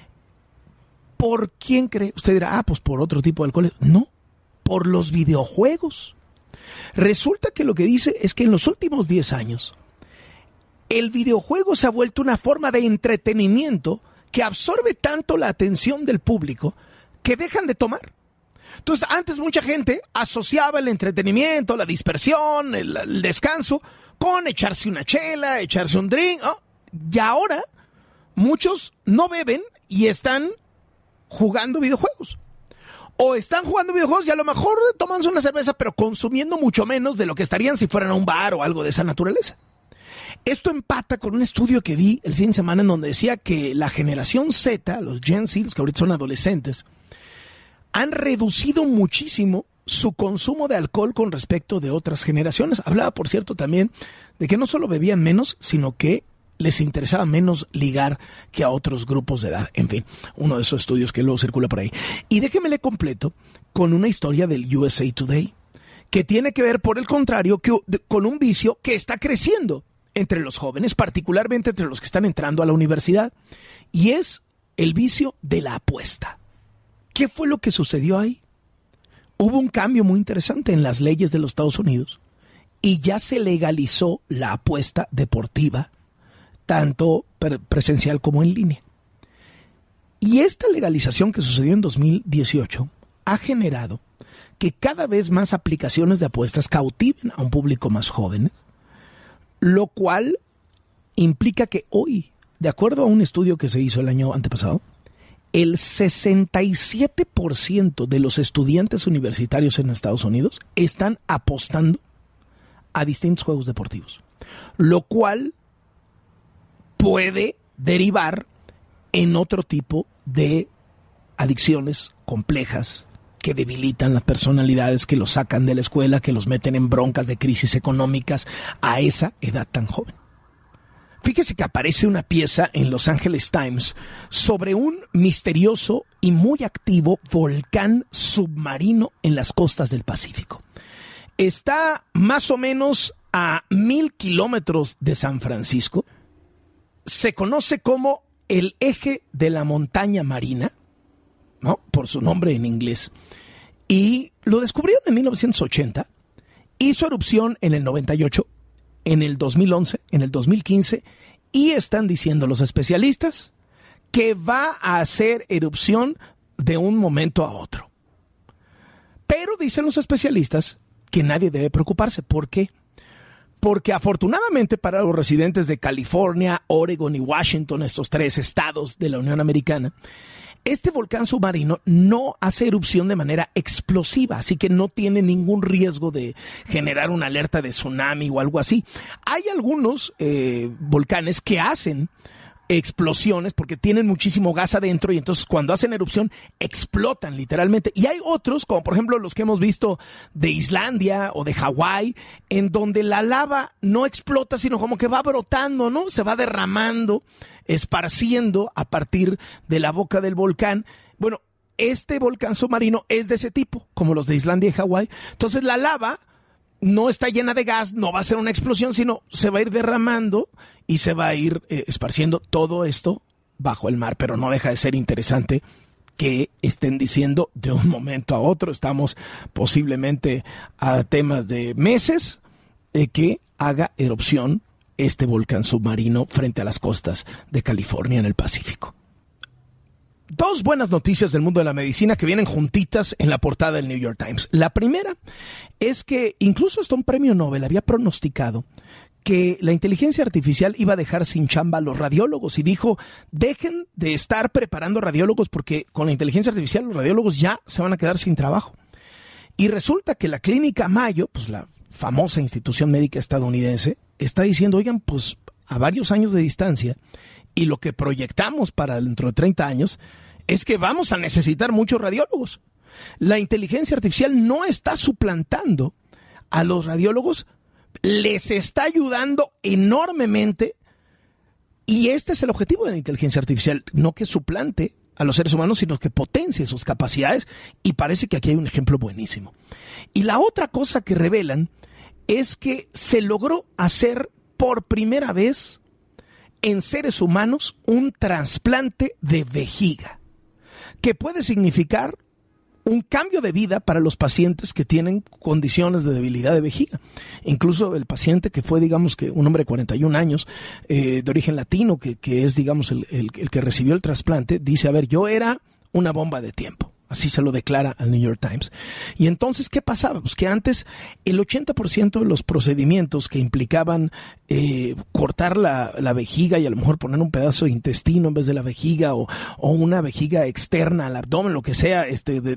¿Por quién cree? Usted dirá, pues por otro tipo de alcohol. No, por los videojuegos. Resulta que lo que dice es que en los últimos 10 años, el videojuego se ha vuelto una forma de entretenimiento que absorbe tanto la atención del público que dejan de tomar. Entonces, antes mucha gente asociaba el entretenimiento, la dispersión, el descanso, con echarse una chela, echarse un drink, ¿no? Y ahora muchos no beben y están jugando videojuegos. O están jugando videojuegos y a lo mejor toman una cerveza, pero consumiendo mucho menos de lo que estarían si fueran a un bar o algo de esa naturaleza. Esto empata con un estudio que vi el fin de semana en donde decía que la generación Z, los Gen Z, que ahorita son adolescentes, han reducido muchísimo su consumo de alcohol con respecto de otras generaciones. Hablaba, por cierto, también de que no solo bebían menos, sino que les interesaba menos ligar que a otros grupos de edad. En fin, uno de esos estudios que luego circula por ahí. Y déjeme le completo con una historia del USA Today, que tiene que ver, por el contrario, con un vicio que está creciendo entre los jóvenes, particularmente entre los que están entrando a la universidad, y es el vicio de la apuesta. ¿Qué fue lo que sucedió ahí? Hubo un cambio muy interesante en las leyes de los Estados Unidos y ya se legalizó la apuesta deportiva, tanto presencial como en línea. Y esta legalización que sucedió en 2018 ha generado que cada vez más aplicaciones de apuestas cautiven a un público más joven, lo cual implica que hoy, de acuerdo a un estudio que se hizo el año antepasado, el 67% de los estudiantes universitarios en Estados Unidos están apostando a distintos juegos deportivos, lo cual puede derivar en otro tipo de adicciones complejas que debilitan las personalidades, que los sacan de la escuela, que los meten en broncas de crisis económicas a esa edad tan joven. Fíjese que aparece una pieza en Los Angeles Times sobre un misterioso y muy activo volcán submarino en las costas del Pacífico. Está más o menos a 1,000 kilómetros de San Francisco. Se conoce como el eje de la montaña marina, ¿no? Por su nombre en inglés. Y lo descubrieron en 1980, hizo erupción en el 98, en el 2011, en el 2015, y están diciendo los especialistas que va a hacer erupción de un momento a otro. Pero dicen los especialistas que nadie debe preocuparse. ¿Por qué? Porque afortunadamente para los residentes de California, Oregon y Washington, estos 3 estados de la Unión Americana, este volcán submarino no hace erupción de manera explosiva, así que no tiene ningún riesgo de generar una alerta de tsunami o algo así. Hay algunos volcanes que hacen explosiones porque tienen muchísimo gas adentro y entonces cuando hacen erupción explotan literalmente. Y hay otros, como por ejemplo los que hemos visto de Islandia o de Hawái, en donde la lava no explota, sino como que va brotando, ¿no? Se va derramando, esparciendo a partir de la boca del volcán. Bueno, este volcán submarino es de ese tipo, como los de Islandia y Hawái. Entonces la lava no está llena de gas, no va a ser una explosión, sino se va a ir derramando y se va a ir esparciendo todo esto bajo el mar, pero no deja de ser interesante que estén diciendo de un momento a otro, estamos posiblemente a temas de meses, que haga erupción este volcán submarino frente a las costas de California en el Pacífico. Dos buenas noticias del mundo de la medicina que vienen juntitas en la portada del New York Times. La primera es que incluso hasta un premio Nobel había pronosticado que la inteligencia artificial iba a dejar sin chamba a los radiólogos y dijo, dejen de estar preparando radiólogos porque con la inteligencia artificial los radiólogos ya se van a quedar sin trabajo. Y resulta que la clínica Mayo, pues la famosa institución médica estadounidense, está diciendo, oigan, pues a varios años de distancia y lo que proyectamos para dentro de 30 años es que vamos a necesitar muchos radiólogos. La inteligencia artificial no está suplantando a los radiólogos, les está ayudando enormemente y este es el objetivo de la inteligencia artificial, no que suplante a los seres humanos, sino que potencie sus capacidades y parece que aquí hay un ejemplo buenísimo. Y la otra cosa que revelan es que se logró hacer por primera vez en seres humanos un trasplante de vejiga, que puede significar un cambio de vida para los pacientes que tienen condiciones de debilidad de vejiga. Incluso el paciente que fue, digamos, que un hombre de 41 años, de origen latino, que es, digamos, el que recibió el trasplante, dice, a ver, yo era una bomba de tiempo. Así se lo declara al New York Times. Y entonces, ¿qué pasaba? Pues que antes el 80% de los procedimientos que implicaban cortar la vejiga y a lo mejor poner un pedazo de intestino en vez de la vejiga o una vejiga externa al abdomen, lo que sea,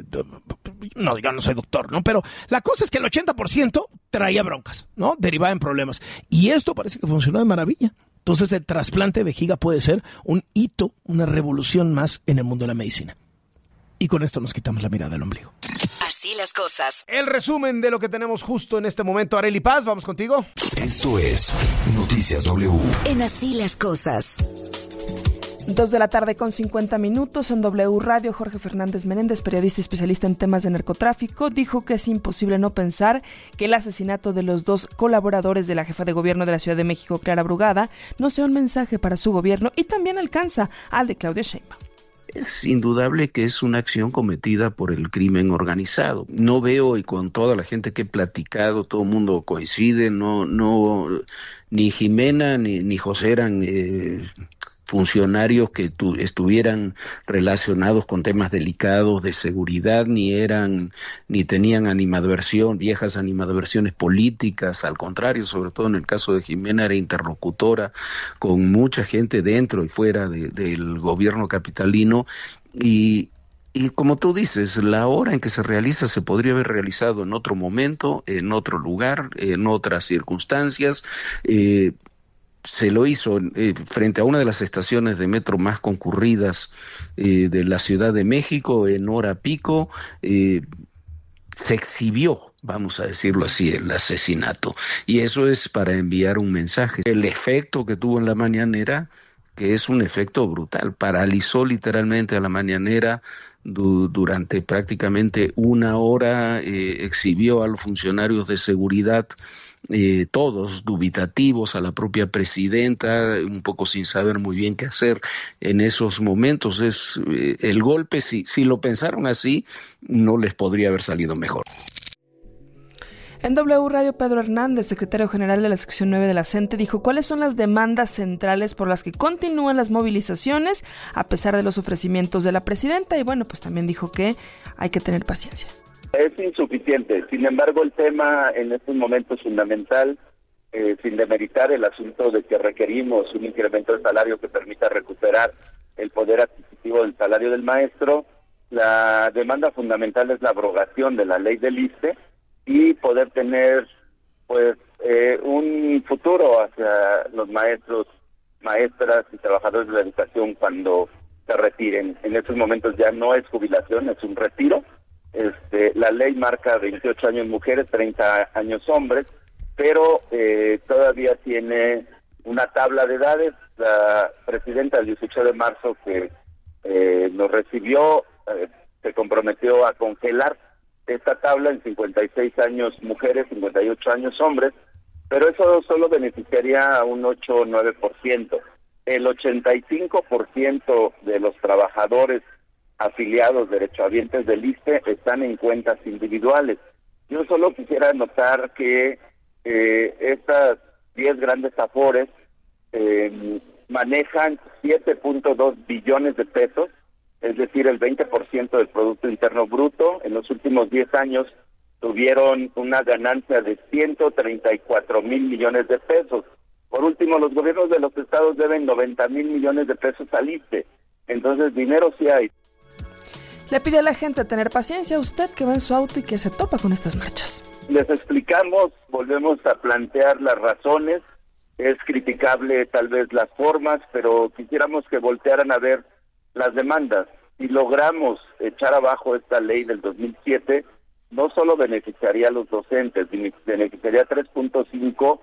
no, yo no soy doctor, ¿no? Pero la cosa es que el 80% traía broncas, ¿no? Derivaba en problemas. Y esto parece que funcionó de maravilla. Entonces, el trasplante de vejiga puede ser un hito, una revolución más en el mundo de la medicina. Y con esto nos quitamos la mirada del ombligo. Así las cosas. El resumen de lo que tenemos justo en este momento. Arely Paz, vamos contigo. Esto es Noticias W. En Así las cosas. 2 de la tarde con 50 minutos en W Radio. Jorge Fernández Menéndez, periodista y especialista en temas de narcotráfico, dijo que es imposible no pensar que el asesinato de los 2 colaboradores de la jefa de gobierno de la Ciudad de México, Clara Brugada, no sea un mensaje para su gobierno y también alcanza al de Claudia Sheinbaum. Es indudable que es una acción cometida por el crimen organizado. No veo, y con toda la gente que he platicado, todo el mundo coincide, ni Jimena ni José eran funcionarios que estuvieran relacionados con temas delicados de seguridad, ni tenían viejas animadversiones políticas. Al contrario, sobre todo en el caso de Jimena, era interlocutora con mucha gente dentro y fuera del gobierno capitalino y como tú dices, la hora en que se realiza se podría haber realizado en otro momento, en otro lugar, en otras circunstancias. Se lo hizo frente a una de las estaciones de metro más concurridas de la Ciudad de México, en hora pico. Se exhibió, vamos a decirlo así, el asesinato. Y eso es para enviar un mensaje. El efecto que tuvo en la mañanera, que es un efecto brutal, paralizó literalmente a la mañanera durante prácticamente una hora, exhibió a los funcionarios de seguridad, todos dubitativos, a la propia presidenta, un poco sin saber muy bien qué hacer en esos momentos. El golpe, si lo pensaron así, no les podría haber salido mejor. En W Radio, Pedro Hernández, secretario general de la sección 9 de la CENTE, dijo cuáles son las demandas centrales por las que continúan las movilizaciones a pesar de los ofrecimientos de la presidenta y bueno, pues también dijo que hay que tener paciencia. Es insuficiente, sin embargo el tema en estos momentos es fundamental, sin demeritar el asunto de que requerimos un incremento de salario que permita recuperar el poder adquisitivo del salario del maestro. La demanda fundamental es la abrogación de la ley del ISSSTE y poder tener un futuro hacia los maestros, maestras y trabajadores de la educación cuando se retiren. En estos momentos ya no es jubilación, es un retiro. La ley marca 28 años mujeres, 30 años hombres, pero todavía tiene una tabla de edades. La presidenta el 18 de marzo que nos recibió se comprometió a congelar esta tabla en 56 años mujeres, 58 años hombres, pero eso solo beneficiaría a un 8 o 9%. El 85% de los trabajadores afiliados, derechohabientes del ISSSTE, están en cuentas individuales. Yo solo quisiera anotar que estas 10 grandes afores manejan 7.2 billones de pesos, es decir, el 20% del Producto Interno Bruto. En los últimos 10 años tuvieron una ganancia de 134,000 millones de pesos. Por último, los gobiernos de los estados deben 90,000 millones de pesos al ISSSTE. Entonces, dinero sí hay. Le pide a la gente tener paciencia a usted que va en su auto y que se topa con estas marchas. Les explicamos, volvemos a plantear las razones. Es criticable tal vez las formas, pero quisiéramos que voltearan a ver las demandas. Si logramos echar abajo esta ley del 2007, no solo beneficiaría a los docentes, beneficiaría a 3.5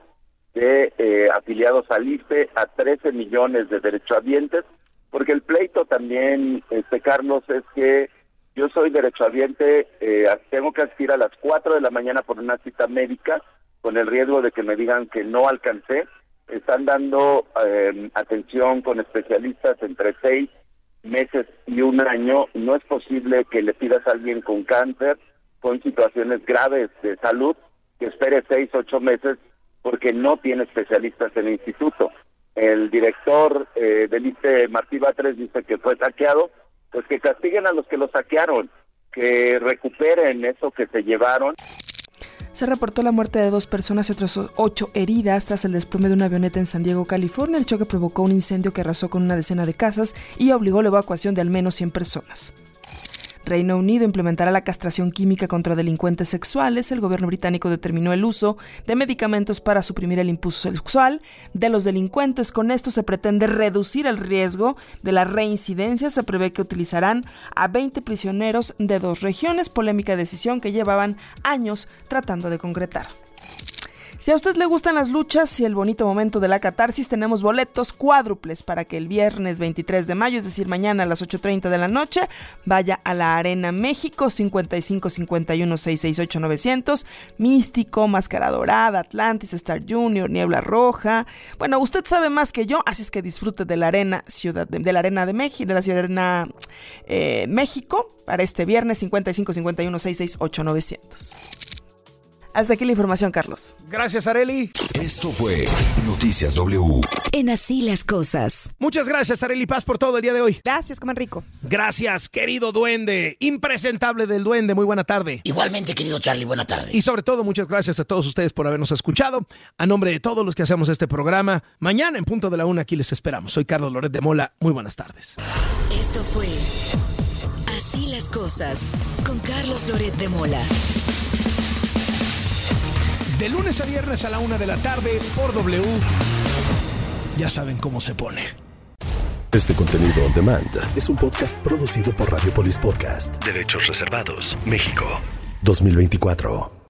de afiliados al ISSSTE, a 13 millones de derechohabientes, porque el pleito también, Carlos, es que yo soy derechohabiente, tengo que asistir a las 4 de la mañana por una cita médica, con el riesgo de que me digan que no alcancé. Están dando atención con especialistas entre 6 meses y un año. No es posible que le pidas a alguien con cáncer, con situaciones graves de salud, que espere 6, 8 meses porque no tiene especialistas en el instituto. El director del ISSSTE, Martí Batres, dice que fue saqueado. Pues que castiguen a los que lo saquearon, que recuperen eso que se llevaron. Se reportó la muerte de 2 personas y otras 8 heridas tras el desplome de una avioneta en San Diego, California. El choque provocó un incendio que arrasó con una decena de casas y obligó la evacuación de al menos 100 personas. Reino Unido implementará la castración química contra delincuentes sexuales. El gobierno británico determinó el uso de medicamentos para suprimir el impulso sexual de los delincuentes. Con esto se pretende reducir el riesgo de la reincidencia. Se prevé que utilizarán a 20 prisioneros de 2 regiones. Polémica decisión que llevaban años tratando de concretar. Si a usted le gustan las luchas y el bonito momento de la catarsis, tenemos boletos cuádruples para que el viernes 23 de mayo, es decir, mañana a las 8:30 de la noche, vaya a la Arena México. 55 51 668 900, Místico, Máscara Dorada, Atlantis, Star Junior, Niebla Roja. Bueno, usted sabe más que yo, así es que disfrute de la Arena de la Arena de México, de la Ciudad Arena México, para este viernes. 55 51 668 900. Hasta aquí la información, Carlos. Gracias, Arely. Esto fue Noticias W. En Así las Cosas. Muchas gracias, Arely Paz, por todo el día de hoy. Gracias, coman rico. Gracias, querido duende. Impresentable del duende. Muy buena tarde. Igualmente, querido Charlie, buena tarde. Y sobre todo, muchas gracias a todos ustedes por habernos escuchado. A nombre de todos los que hacemos este programa, mañana en punto de la 1 aquí les esperamos. Soy Carlos Loret de Mola. Muy buenas tardes. Esto fue Así las Cosas con Carlos Loret de Mola. De lunes a viernes a la 1 de la tarde por W. Ya saben cómo se pone. Este contenido on demand es un podcast producido por Radiopolis Podcast. Derechos reservados. México 2024.